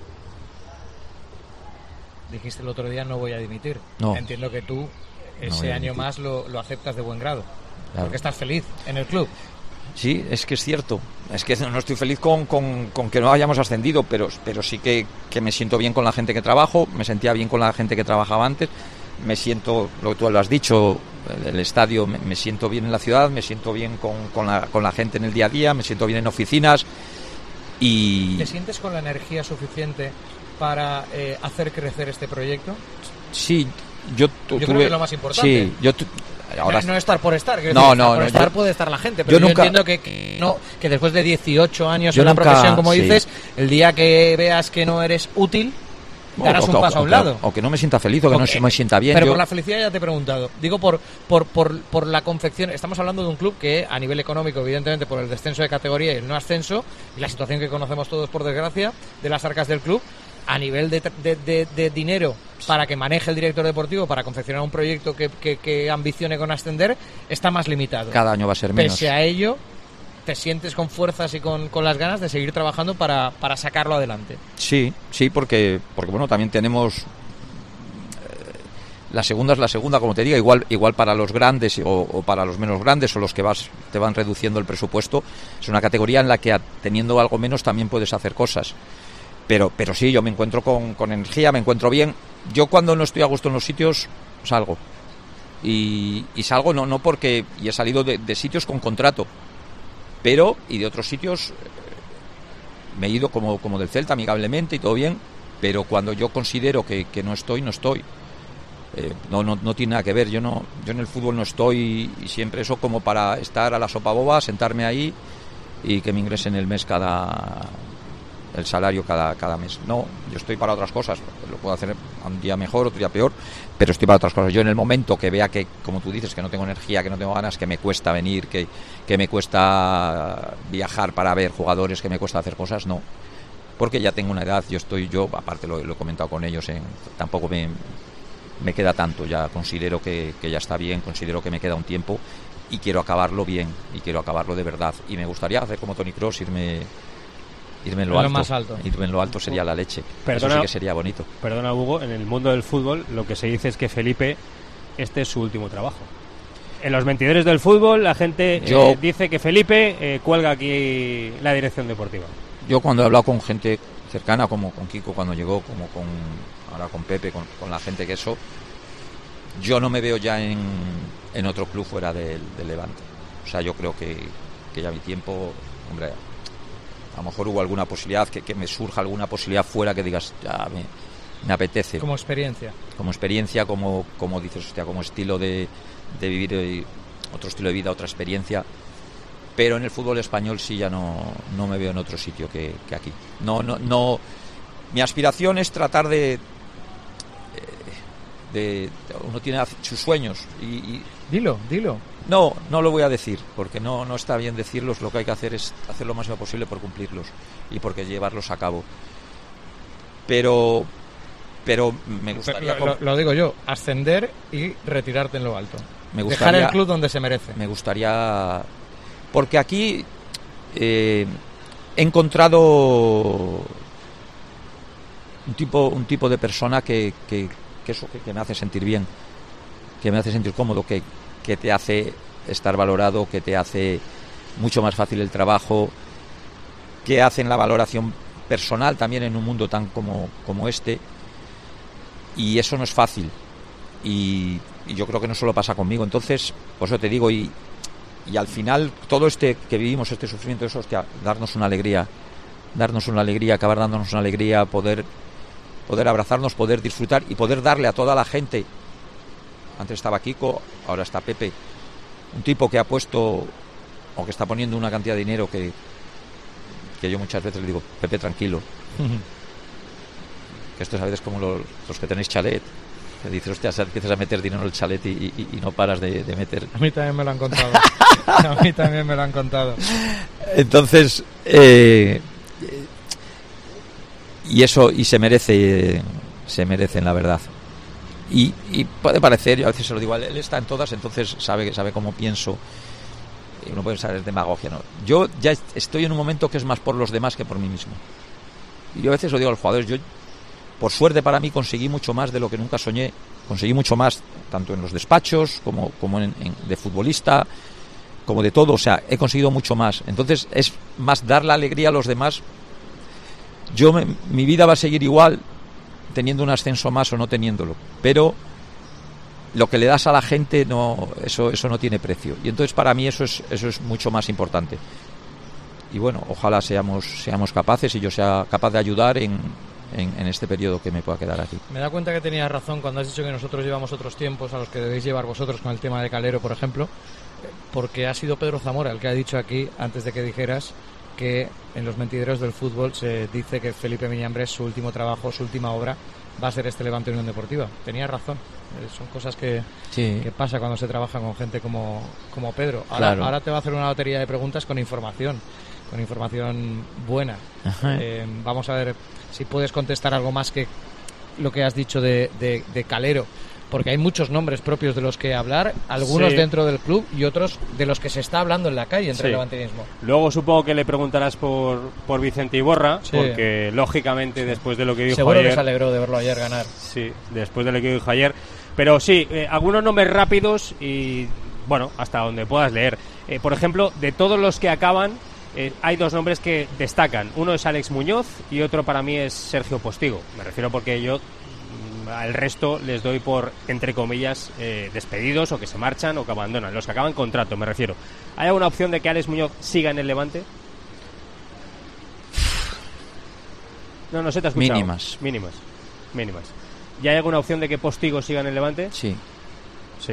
Dijiste el otro día, no voy a dimitir. No. Entiendo que tú ese no año más lo, lo aceptas de buen grado. Claro. Porque estás feliz en el club. Sí, es que es cierto. Es que no estoy feliz con, con, con que no hayamos ascendido, pero, pero sí que, que me siento bien con la gente que trabajo, me sentía bien con la gente que trabajaba antes, me siento, lo que tú lo has dicho, el, el estadio, me, me siento bien en la ciudad, me siento bien con, con, la, con la gente en el día a día, me siento bien en oficinas y... ¿Te sientes con la energía suficiente para eh, hacer crecer este proyecto? Sí, yo, tu, yo tuve, creo que es lo más importante. Sí, yo tu, ahora no, no estar por estar, quiero no, decir, no, estar por no, estar yo, puede estar la gente, pero yo, yo nunca, entiendo que, que no, que después de dieciocho años en la nunca, profesión, como sí. dices, el día que veas que no eres útil, darás o, un o, paso o, a un lado. O que no me sienta feliz, o que okay. no me sienta bien. Pero yo... por la felicidad ya te he preguntado. Digo, por, por, por, por la confección. Estamos hablando de un club que, a nivel económico, evidentemente, por el descenso de categoría y el no ascenso, y la situación que conocemos todos, por desgracia, de las arcas del club, a nivel de, de, de, de dinero para que maneje el director deportivo, para confeccionar un proyecto que, que, que ambicione con ascender, está más limitado. Cada año va a ser menos. Pese a ello, te sientes con fuerzas y con, con las ganas de seguir trabajando para, para sacarlo adelante. Sí, sí, porque, porque bueno, también tenemos... Eh, la segunda es la segunda, como te diga, igual igual para los grandes o, o para los menos grandes o los que vas te van reduciendo el presupuesto, es una categoría en la que teniendo algo menos también puedes hacer cosas. Pero pero sí, yo me encuentro con, con energía, me encuentro bien. Yo cuando no estoy a gusto en los sitios, salgo. Y, y salgo no no porque... Y he salido de, de sitios con contrato, pero y de otros sitios me he ido como, como del Celta, amigablemente y todo bien, pero cuando yo considero que, que no estoy, no estoy. Eh, no, no, no tiene nada que ver, yo no yo en el fútbol no estoy y siempre eso como para estar a la sopa boba, sentarme ahí y que me ingresen el mes cada el salario cada, cada mes. No, yo estoy para otras cosas, lo puedo hacer un día mejor, otro día peor, pero estoy para otras cosas. Yo en el momento que vea que, como tú dices, que no tengo energía, que no tengo ganas, que me cuesta venir, que, que me cuesta viajar para ver jugadores, que me cuesta hacer cosas, no, porque ya tengo una edad, yo estoy, yo aparte lo, lo he comentado con ellos, eh, tampoco me me queda tanto, ya considero que, que ya está bien, considero que me queda un tiempo y quiero acabarlo bien y quiero acabarlo de verdad, y me gustaría hacer como Toni Kroos, irme irme en lo, lo alto. más alto Irme en lo alto sería la leche. Perdona, eso sí que sería bonito. Perdona, Hugo, en el mundo del fútbol lo que se dice es que Felipe, este es su último trabajo. En los mentidores del fútbol la gente yo, eh, dice que Felipe eh, cuelga aquí la dirección deportiva. Yo cuando he hablado con gente cercana, como con Kiko cuando llegó, como con ahora con Pepe, con, con la gente que eso, yo no me veo ya en, en otro club fuera del, del Levante. O sea, yo creo que, que ya mi tiempo, hombre, a lo mejor hubo alguna posibilidad, que, que me surja alguna posibilidad fuera que digas, ya me, me apetece. Como experiencia. Como experiencia, como, como dices, hostia, como estilo de, de vivir, eh, otro estilo de vida, otra experiencia. Pero en el fútbol español sí ya no, no me veo en otro sitio que, que aquí. No, no, no. Mi aspiración es tratar de, de, de uno tiene sus sueños y, y dilo, dilo. No, no lo voy a decir, porque no, no está bien decirlos. Lo que hay que hacer es hacer lo máximo posible por cumplirlos y porque llevarlos a cabo. Pero, pero me gustaría. Lo, lo, lo digo yo, ascender y retirarte en lo alto. Me gustaría, dejar el club donde se merece. Me gustaría. Porque aquí eh, he encontrado un tipo un tipo de persona que, que, que eso que, que me hace sentir bien, que me hace sentir cómodo, que, que te hace estar valorado, que te hace mucho más fácil el trabajo, que hacen la valoración personal también en un mundo tan como, como este, y eso no es fácil, y, y yo creo que no solo pasa conmigo. Entonces, por eso te digo, y Y al final, todo este que vivimos, este sufrimiento, es, hostia, darnos una alegría, darnos una alegría, acabar dándonos una alegría, poder, poder abrazarnos, poder disfrutar y poder darle a toda la gente. Antes estaba Kiko, ahora está Pepe, un tipo que ha puesto, o que está poniendo una cantidad de dinero que, que yo muchas veces le digo, Pepe, tranquilo. Que esto sabéis como los, los que tenéis chalet. Que dices, hostia, empiezas a meter dinero en el chalet y, y, y no paras de, de meter. A mí también me lo han contado. A mí también me lo han contado. Entonces, eh, y eso, y se merece, se merecen, la verdad. Y, y puede parecer, yo a veces se lo digo, él está en todas, entonces sabe, sabe cómo pienso. Y uno puede pensar, es demagogia, ¿no? Yo ya estoy en un momento que es más por los demás que por mí mismo. Y yo a veces lo digo a los jugadores, yo, por suerte para mí, conseguí mucho más de lo que nunca soñé. Conseguí mucho más, tanto en los despachos, como, como en, en, de futbolista, como de todo. O sea, he conseguido mucho más. Entonces, es más dar la alegría a los demás. Yo, me, mi vida va a seguir igual, teniendo un ascenso más o no teniéndolo. Pero lo que le das a la gente, no, eso, eso no tiene precio. Y entonces, para mí, eso es, eso es mucho más importante. Y bueno, ojalá seamos, seamos capaces y yo sea capaz de ayudar en... En, en este periodo que me pueda quedar aquí. Me da cuenta que tenías razón cuando has dicho que nosotros llevamos otros tiempos a los que debéis llevar vosotros con el tema de Calero, por ejemplo, porque ha sido Pedro Zamora el que ha dicho aquí, antes de que dijeras, que en los mentideros del fútbol se dice que Felipe Miñambres, su último trabajo, su última obra, va a ser este Levante Unión Deportiva. Tenías razón. Eh, son cosas que, sí. que pasa cuando se trabaja con gente como, como Pedro. Ahora, claro. ahora te va a hacer una batería de preguntas con información. Con información buena. Eh, vamos a ver si puedes contestar algo más que lo que has dicho de, de, de Calero. porque hay muchos nombres propios de los que hablar, algunos Sí. dentro del club y otros de los que se está hablando en la calle entre Sí. el levantinismo. Luego supongo que le preguntarás por, por Vicente Iborra, Sí. porque lógicamente después de lo que dijo Seguro ayer... que se alegró de verlo ayer ganar. Sí, después de lo que dijo ayer. Pero sí, eh, algunos nombres rápidos y, bueno, hasta donde puedas leer. Eh, por ejemplo, de todos los que acaban, eh, hay dos nombres que destacan. Uno es Alex Muñoz y otro para mí es Sergio Postigo. Me refiero porque yo mm, al resto les doy por, entre comillas, eh, despedidos o que se marchan o que abandonan. Los que acaban contrato, me refiero. ¿Hay alguna opción de que Alex Muñoz siga en el Levante? No, no sé, te has escuchado. Mínimas. Mínimas. Mínimas. ¿Y hay alguna opción de que Postigo siga en el Levante? Sí. Sí.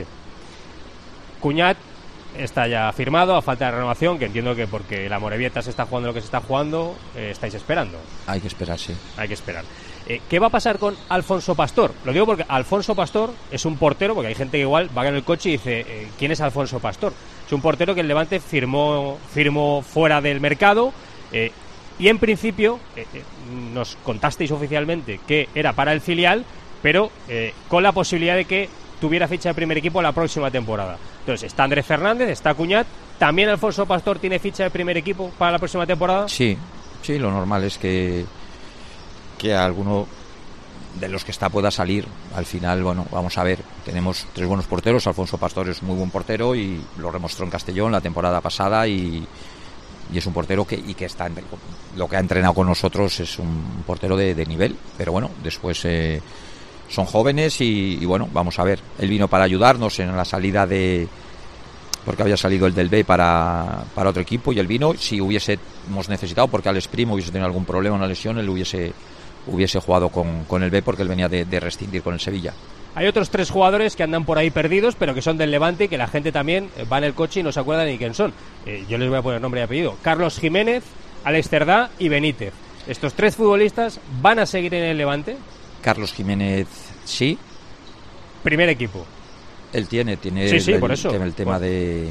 Cuñat está ya firmado, a falta de renovación, que entiendo que porque la Morevieta se está jugando lo que se está jugando, eh, estáis esperando. Hay que esperar, sí. Hay que esperar. Eh, ¿Qué va a pasar con Alfonso Pastor? Lo digo porque Alfonso Pastor es un portero, porque hay gente que igual va en el coche y dice, eh, ¿quién es Alfonso Pastor? Es un portero que el Levante firmó, firmó fuera del mercado, eh, y en principio eh, eh, nos contasteis oficialmente que era para el filial, pero eh, con la posibilidad de que tuviera ficha de primer equipo la próxima temporada. Entonces está Andrés Fernández, está Cuñat, ¿también Alfonso Pastor tiene ficha de primer equipo para la próxima temporada? Sí, sí, lo normal es que, que alguno de los que está pueda salir. Al final, bueno, vamos a ver, tenemos tres buenos porteros, Alfonso Pastor es muy buen portero y lo demostró en Castellón la temporada pasada y, y es un portero que, y que está en, lo que ha entrenado con nosotros es un portero de, de nivel, pero bueno, después... Eh, son jóvenes y, y bueno, vamos a ver. Él vino para ayudarnos en la salida de... porque había salido el del B para, para otro equipo y él vino, si hubiésemos necesitado, porque Alex Primo hubiese tenido algún problema, una lesión, él hubiese, hubiese jugado con, con el B porque él venía de, de rescindir con el Sevilla. Hay otros tres jugadores que andan por ahí perdidos, pero que son del Levante y que la gente también va en el coche y no se acuerda ni quién son. Eh, yo les voy a poner nombre y apellido. Carlos Jiménez, Alex Cerdá y Benítez. ¿Estos tres futbolistas van a seguir en el Levante? Carlos Jiménez, sí. Primer equipo. Él tiene, tiene sí, sí, el, por eso. el tema bueno. de,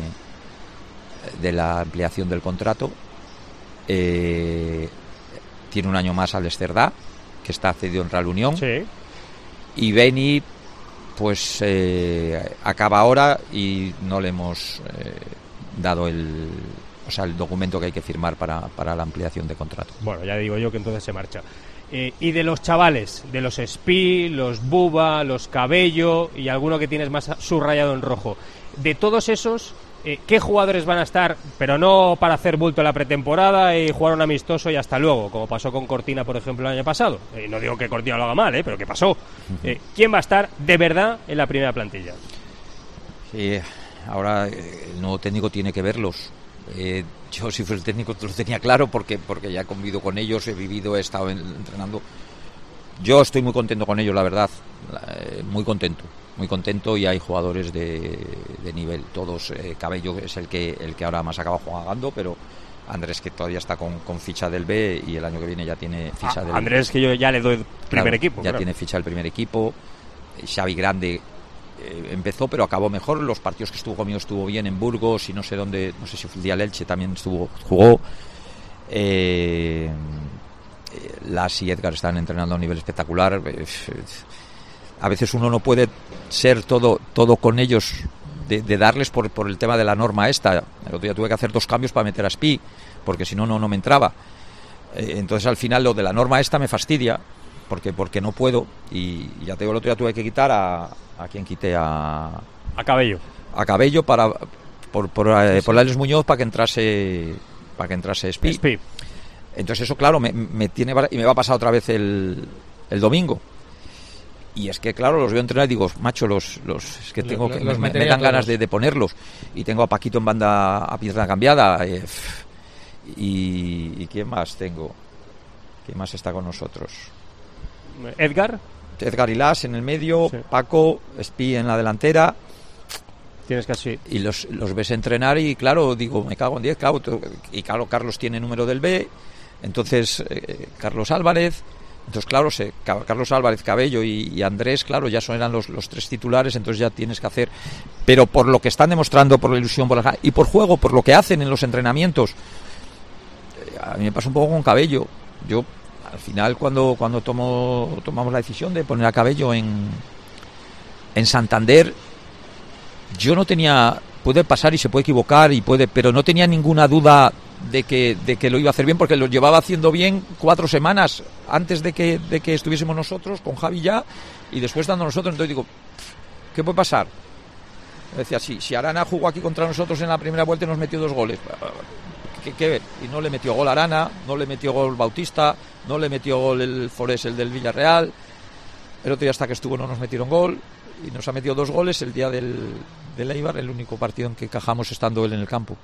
de la ampliación del contrato. Eh, tiene un año más Alex Cerdá, que está cedido en Real Unión. Sí. Y Beni, pues eh, acaba ahora y no le hemos eh, dado el, o sea, el documento que hay que firmar para, para la ampliación de contrato. Bueno, ya digo yo que entonces se marcha. Eh, y de los chavales, de los Spi, los Buba, los Cabello y alguno que tienes más subrayado en rojo, de todos esos, eh, ¿qué jugadores van a estar, pero no para hacer bulto en la pretemporada y jugar un amistoso y hasta luego, como pasó con Cortina, por ejemplo, el año pasado? Eh, no digo que Cortina lo haga mal, eh, pero ¿qué pasó? Eh, ¿Quién va a estar de verdad en la primera plantilla? Sí, ahora el nuevo técnico tiene que verlos. Eh, yo si fuera el técnico lo tenía claro porque porque ya he convivido con ellos, he vivido, he estado en, entrenando. Yo estoy muy contento con ellos, la verdad, eh, muy contento, muy contento y hay jugadores de, de nivel, todos. eh, Cabello es el que el que ahora más acaba jugando, pero Andrés que todavía está con, con ficha del B y el año que viene ya tiene ficha ah, del Andrés que yo ya le doy primer claro, equipo. Ya claro. tiene ficha del primer equipo. Xavi Grande Eh, empezó pero acabó mejor, los partidos que estuvo conmigo estuvo bien en Burgos y no sé dónde, no sé si fue el día del Elche también estuvo, jugó. eh, Las y Edgar están entrenando a un nivel espectacular. eh, a veces uno no puede ser todo todo con ellos de, de darles por, por el tema de la norma esta. El otro día tuve que hacer dos cambios para meter a Spi porque si no no no me entraba. eh, entonces al final lo de la norma esta me fastidia porque porque no puedo y ya te digo, el otro día tuve que quitar a a quien quité a a Cabello a Cabello para por por, eh, por Alex Muñoz para que entrase para que entrase Spi. Spi. Entonces eso claro me, me tiene y me va a pasar otra vez el, el domingo y es que claro los veo entrenar y digo macho los los es que tengo los, que los me, me dan ganas de, de ponerlos y tengo a Paquito en banda a pierna cambiada eh, y, y quién más tengo quién más está con nosotros Edgar Edgar Ilás en el medio, sí. Paco, Spi en la delantera. Tienes casi. Y los, los ves entrenar y claro, digo, me cago en diez, claro. Y claro, Carlos tiene número del B, entonces eh, Carlos Álvarez, entonces claro, se, Carlos Álvarez, Cabello y, y Andrés, claro, ya son eran los, los tres titulares, entonces ya tienes que hacer. Pero por lo que están demostrando, por la ilusión, por la, y por juego, por lo que hacen en los entrenamientos, eh, a mí me pasa un poco con Cabello. Yo al final cuando cuando tomo tomamos la decisión de poner a Cabello en en Santander yo no tenía, puede pasar y se puede equivocar y puede, pero no tenía ninguna duda de que de que lo iba a hacer bien, porque lo llevaba haciendo bien cuatro semanas antes de que de que estuviésemos nosotros con Javi ya, y después dando nosotros. Entonces digo, ¿qué puede pasar? Decía, sí, si Arana jugó aquí contra nosotros en la primera vuelta y nos metió dos goles, ¿qué, qué? Y no le metió gol Arana, no le metió gol Bautista, no le metió gol el Forés, el del Villarreal. El otro día hasta que estuvo no nos metieron gol, y nos ha metido dos goles el día del, del Eibar, el único partido en que encajamos estando él en el campo.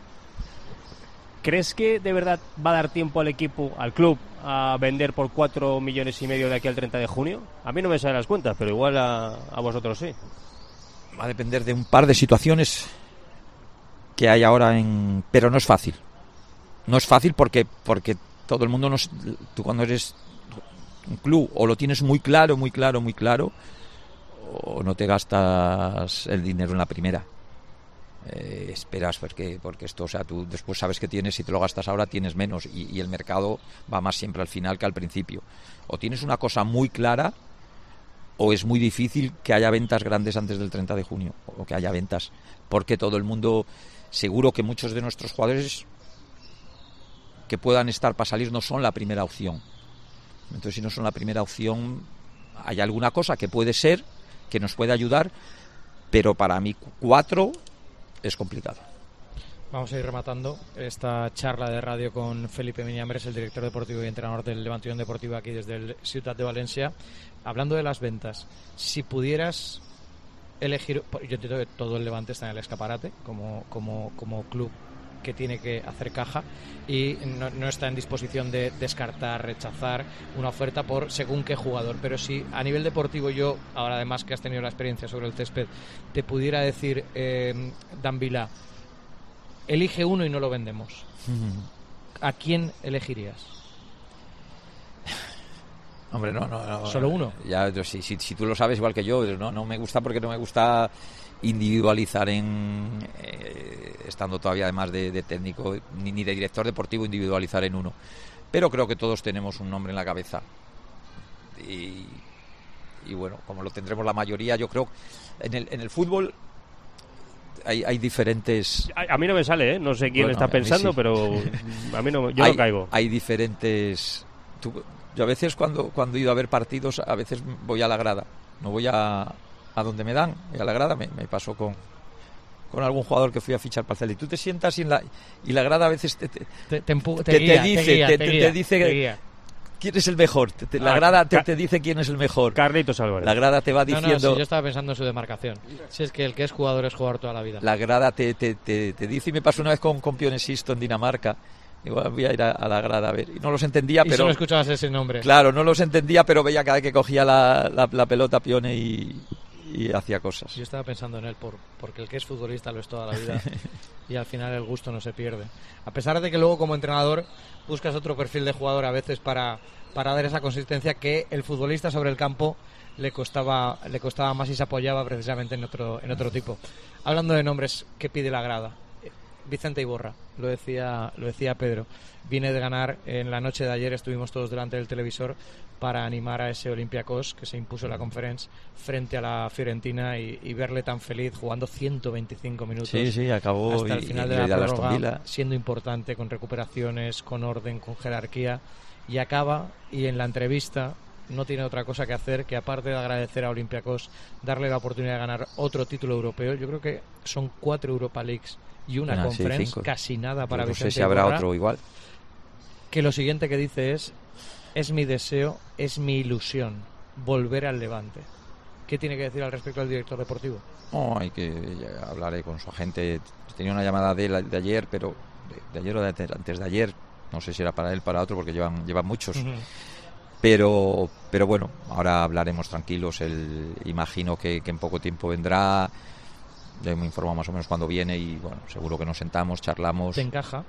¿Crees que de verdad va a dar tiempo al equipo, al club, a vender por cuatro millones y medio de aquí al treinta de junio? A mí no me salen las cuentas, pero igual a, a vosotros sí. Va a depender de un par de situaciones que hay ahora en... Pero no es fácil. No es fácil porque porque todo el mundo nos... Tú cuando eres un club o lo tienes muy claro, muy claro, muy claro, o no te gastas el dinero en la primera. Eh, esperas porque porque esto, o sea, tú después sabes que tienes, si te lo gastas ahora tienes menos, y, y el mercado va más siempre al final que al principio. O tienes una cosa muy clara, o es muy difícil que haya ventas grandes antes del treinta de junio, o que haya ventas, porque todo el mundo, seguro que muchos de nuestros jugadores que puedan estar para salir no son la primera opción. Entonces, si no son la primera opción, hay alguna cosa que puede ser, que nos puede ayudar, pero para mí cuatro es complicado. Vamos a ir rematando esta charla de radio con Felipe Miñambres, el director deportivo y entrenador del Levante Unión Deportiva aquí desde el Ciutat de Valencia. Hablando de las ventas, si pudieras elegir, yo entiendo que todo el Levante está en el escaparate como, como, como club que tiene que hacer caja y no, no está en disposición de descartar, rechazar una oferta por según qué jugador, pero si a nivel deportivo yo, ahora además que has tenido la experiencia sobre el césped, te pudiera decir, eh, Dan Vila, elige uno y no lo vendemos, ¿a quién elegirías? Hombre, no, no, no. ¿Solo uno? Ya, si, si, si tú lo sabes igual que yo, no, no me gusta porque no me gusta individualizar en eh, estando todavía además de, de técnico ni, ni de director deportivo, individualizar en uno, pero creo que todos tenemos un nombre en la cabeza y, y bueno, como lo tendremos la mayoría, yo creo en el, en el fútbol hay, hay diferentes... A, a mí no me sale, ¿eh? No sé quién bueno, está pensando, sí. pero a mí no, yo hay, no caigo. Hay diferentes... Tú, yo a veces cuando, cuando he ido a ver partidos, a veces voy a la grada, no voy a, a donde me dan, voy a la grada, me, me pasó con, con algún jugador que fui a fichar para el Celta, y tú te sientas y, en la, y la grada a veces te, te, te, te, empu- te, te, guía, te dice, te, guía, te, te, te, guía, te dice te guía. quién es el mejor, te, te, la Ah, grada te, ca- te dice quién es el mejor. Carlitos Álvarez. La grada te va No, diciendo... no, si yo estaba pensando en su demarcación. Si es que el que es jugador es jugador toda la vida. La grada te, te, te, te dice, y me pasó una vez con, con Pione Sisto en Dinamarca. Igual voy a ir a, a la grada a ver. Y no los entendía, y pero... solo escuchabas ese nombre. Claro, no los entendía, pero veía cada vez que cogía la, la, la pelota Pione y, y hacía cosas. Yo estaba pensando en él por, porque el que es futbolista lo es toda la vida y al final el gusto no se pierde. A pesar de que luego como entrenador buscas otro perfil de jugador a veces para, para dar esa consistencia que el futbolista sobre el campo le costaba, le costaba más y se apoyaba precisamente en otro, en otro tipo. Hablando de nombres, ¿qué pide la grada? Vicente Iborra, lo decía, lo decía Pedro, viene de ganar en la noche de ayer, estuvimos todos delante del televisor para animar a ese Olympiacos que se impuso en la Conference frente a la Fiorentina y, y verle tan feliz jugando ciento veinticinco minutos. Sí, sí, acabó hasta el y- final y de le la da la prórroga, Aston siendo importante, con recuperaciones, con orden, con jerarquía, y acaba y en la entrevista no tiene otra cosa que hacer que, aparte de agradecer a Olympiacos, darle la oportunidad de ganar otro título europeo. Yo creo que son cuatro Europa Leagues y una Ah, sí, Conference, cinco. casi nada para Yo no Vicente sé si habrá Iborra, otro igual. que lo siguiente que dice es: es mi deseo, es mi ilusión volver al Levante. ¿Qué tiene que decir al respecto al director deportivo? No, hay que ya hablaré con su agente. Tenía una llamada de, él de ayer, pero de, de ayer o de antes, antes de ayer, no sé si era para él o para otro, porque llevan llevan muchos. Ujú. Pero pero bueno, ahora hablaremos tranquilos. Él, imagino que, que en poco tiempo vendrá. Ya me informa más o menos cuando viene y bueno, seguro que nos sentamos, charlamos. ¿Te encaja?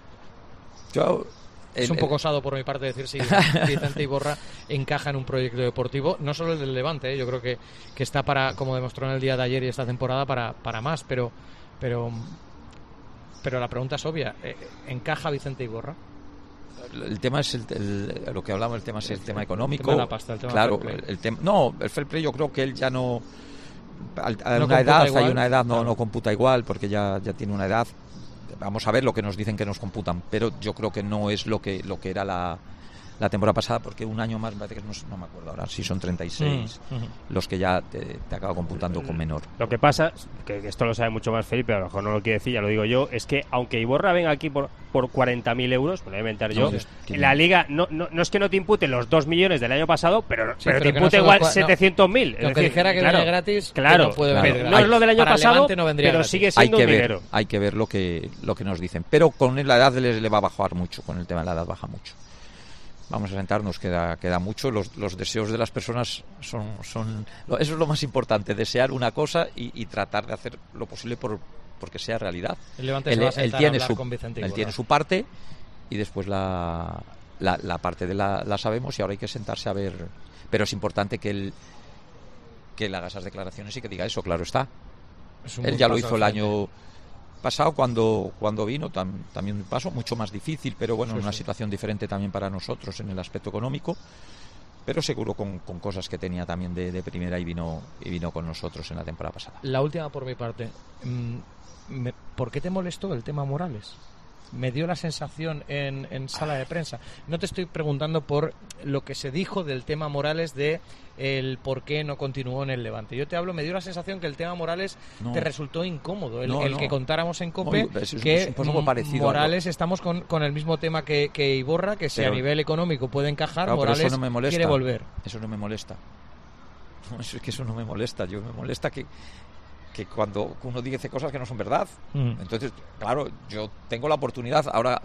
Yo, Es el- un el- poco osado por mi parte decir si Vicente Iborra encaja en un proyecto deportivo, no solo el del Levante, ¿eh? Yo creo que, que está para, como demostró en el día de ayer y esta temporada, para, para más, pero pero pero la pregunta es obvia, ¿eh? ¿encaja Vicente Iborra? El tema es el, el- lo que hablamos, el tema es el tema económico. tema de la pasta, el tema claro, fair play. el, el tema, no, el fair play yo creo que él ya no Al, a ¿No una edad, igual? hay una edad, no, Claro. no computa igual, porque ya, ya tiene una edad. Vamos a ver lo que nos dicen que nos computan, pero yo creo que no es lo que, lo que era la, la temporada pasada, porque un año más, me parece que no, no me acuerdo ahora, si son treinta y seis Mm, ujú. los que ya te, te acaba computando con menor. Lo que pasa, que que esto lo sabe mucho más Felipe, a lo mejor no lo quiere decir, ya lo digo yo, es que aunque Iborra venga aquí por, por cuarenta mil euros, me lo voy a inventar yo, No, Dios, tiene- la Liga no, no, no es que no te impute los dos millones del año pasado, pero, Sí, pero pero te que no impute son igual los cua- no, setecientos mil. que aunque dijera que viene gratis, que claro, no puede claro. venir No gratis. es lo del año Para el pasado, Levante no vendría pero gratis. sigue Hay siendo que un ver, dinero. hay que ver lo que, lo que nos dicen, pero con la edad le, le va a bajar mucho, con el tema de la edad baja mucho. Vamos a sentarnos, queda, queda mucho. Los, los deseos de las personas son, son. Eso es lo más importante, desear una cosa y, y tratar de hacer lo posible por porque sea realidad. El Levante él, se va a él sentar a tiene, hablar su, con Vicente él Iborra. tiene su parte y después la, la, la parte de la, la sabemos y ahora hay que sentarse a ver. Pero es importante que él, que él haga esas declaraciones y que diga eso, claro está. Es un Él buen ya lo paso hizo el al frente. año pasado cuando cuando vino, tam- también un paso mucho más difícil, pero bueno, Sí, una sí. situación diferente también para nosotros en el aspecto económico, pero seguro con, con cosas que tenía también de, de primera y vino y vino con nosotros en la temporada pasada. La última por mi parte. Mm, me- ¿Por qué te molestó el tema Morales? Me dio la sensación en, en sala de prensa. No te estoy preguntando por lo que se dijo del tema Morales, de el por qué no continuó en el Levante. Yo te hablo, me dio la sensación que el tema Morales No. te resultó incómodo. El, No, el no. que contáramos en COPE, No, es- es- que es un poco mm, parecido a lo- Morales estamos con, con el mismo tema que, que Iborra, que si Pero- a nivel económico puede encajar, Claro, pero Morales eso no me molesta. quiere volver. Eso no me molesta. No, eso es que eso no me molesta. Yo me molesta que, que cuando uno dice cosas que no son verdad. Mm. Entonces, claro, yo tengo la oportunidad, ahora,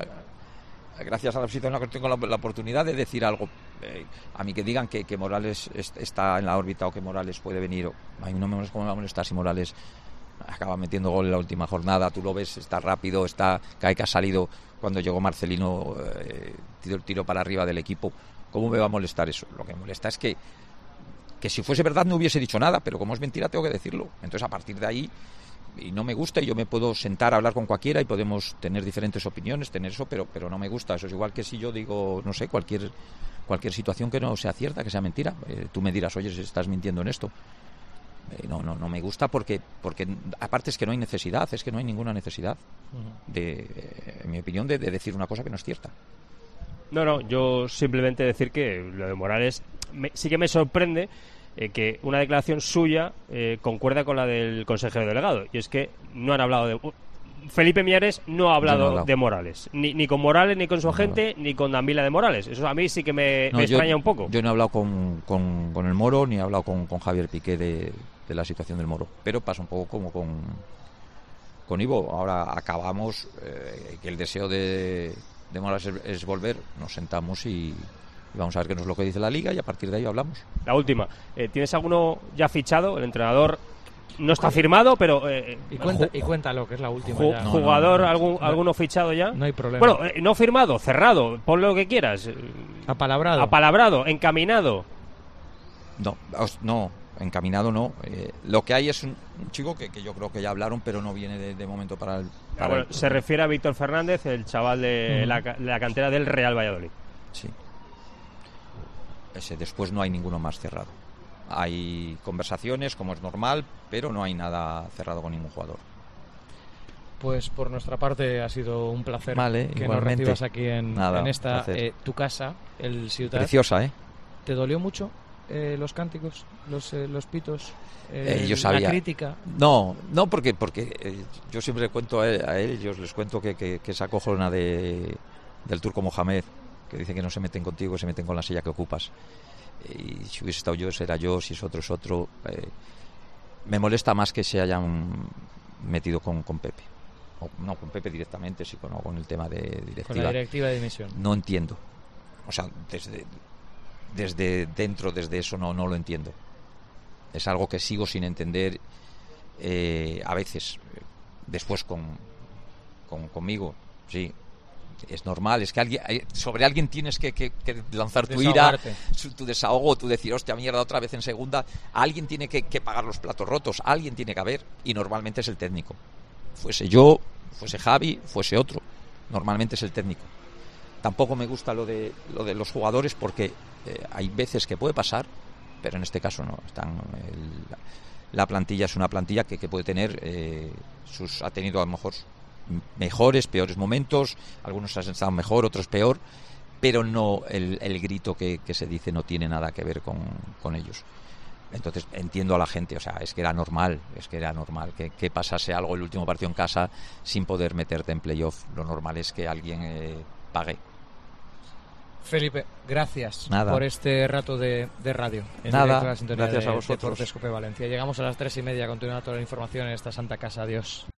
eh, gracias a la situación en la que tengo la, la oportunidad de decir algo. Eh, a mí que digan que, que Morales est- está en la órbita o que Morales puede venir. o- A mí no me molesta, cómo me va a molestar si Morales acaba metiendo gol en la última jornada. Tú lo ves, está rápido, está cae que ha salido cuando llegó Marcelino, eh, tiró el tiro para arriba del equipo. ¿Cómo me va a molestar eso? Lo que me molesta es que que si fuese verdad no hubiese dicho nada, pero como es mentira tengo que decirlo. Entonces a partir de ahí, y no me gusta, y yo me puedo sentar a hablar con cualquiera y podemos tener diferentes opiniones, tener eso, pero pero no me gusta. Eso es igual que si yo digo, no sé, cualquier cualquier situación que no sea cierta, que sea mentira. Eh, tú me dirás, oye, si estás mintiendo en esto. Eh, no, no, no me gusta porque porque aparte es que no hay necesidad, es que no hay ninguna necesidad, de, eh, en mi opinión, de, de decir una cosa que no es cierta. No, no, yo simplemente decir que lo de Morales me- sí que me sorprende eh, que una declaración suya eh, concuerda con la del consejero delegado. Y es que no han hablado de... Felipe Millares no ha hablado, Yo no he hablado. de Morales. Ni, ni con Morales, ni con su No he agente, ni con Dambila de Morales. Eso a mí sí que me, No, me yo- extraña un poco. Yo no he hablado con, con, con el Moro, ni he hablado con, con Javier Piqué de, de la situación del Moro. Pero pasa un poco como con, con Ivo. Ahora acabamos, eh, que el deseo de, de Morales es, es volver. Nos sentamos y, y vamos a ver qué nos es lo que dice la Liga y a partir de ahí hablamos. La última. Eh, ¿Tienes alguno ya fichado? El entrenador no está firmado, pero... eh, Y, cuenta, ju- y cuéntalo, que es la última. ju- ya. ¿Jugador, algún, No. alguno fichado ya? No hay problema. Bueno, eh, no firmado, cerrado, pon lo que quieras. Apalabrado. Apalabrado, encaminado. No, os- no, encaminado no. Eh, lo que hay es un, un chico que, que yo creo que ya hablaron, pero no viene de, de momento para el... Ah, para bueno, el- se refiere a Víctor Fernández, el chaval de, Ujú. la, ca- de la cantera del Real Valladolid. Sí. Ese, después no hay ninguno más cerrado. Hay conversaciones, como es normal, pero no hay nada cerrado con ningún jugador. Pues por nuestra parte ha sido un placer Vale, que nos igualmente. recibas aquí en, Nada, en esta placer. eh, tu casa, el Ciutat. Preciosa, ¿eh? ¿Te dolió mucho eh, los cánticos, los, eh, los pitos, eh, Eh, yo sabía. la crítica? No, no, porque porque eh, yo siempre le cuento a, él- a ellos, les cuento que, que, que esa cojona de, del turco Mohamed, que dice que no se meten contigo, se meten con la silla que ocupas. Y si hubiese estado yo, será yo, si es otro, es otro. Eh, me molesta más que se hayan metido con, con Pepe. O, no con Pepe directamente, sí, con, con el tema de directiva. Con la directiva de dimisión. No entiendo. O sea, desde, desde dentro, desde eso, no, no lo entiendo. Es algo que sigo sin entender eh, a veces. Después con, con conmigo, sí. Es normal, es que alguien, eh, sobre alguien tienes que, que, que lanzar tu ira, Desahogarte. su- tu desahogo, tu decir, hostia, mierda, otra vez en segunda. Alguien tiene que, que pagar los platos rotos, alguien tiene que haber, y normalmente es el técnico. Fuese yo, fuese Javi, fuese otro. Normalmente es el técnico. Tampoco me gusta lo de, lo de los jugadores porque eh, hay veces que puede pasar, pero en este caso no. Están el- la plantilla es una plantilla que, que puede tener eh, sus ha tenido a lo mejor mejores, peores momentos, algunos han estado mejor, otros peor, pero no el, el grito que, que se dice no tiene nada que ver con, con ellos. Entonces entiendo a la gente, o sea, es que era normal, es que era normal que, que pasase algo el último partido en casa sin poder meterte en playoff. Lo normal es que alguien eh, pague. Felipe, gracias Nada. por este rato de, de radio. En Nada, la sintonía gracias de a vosotros. Deportes Cope Valencia. Llegamos a las tres y media, continúa toda la información en esta santa casa. Adiós.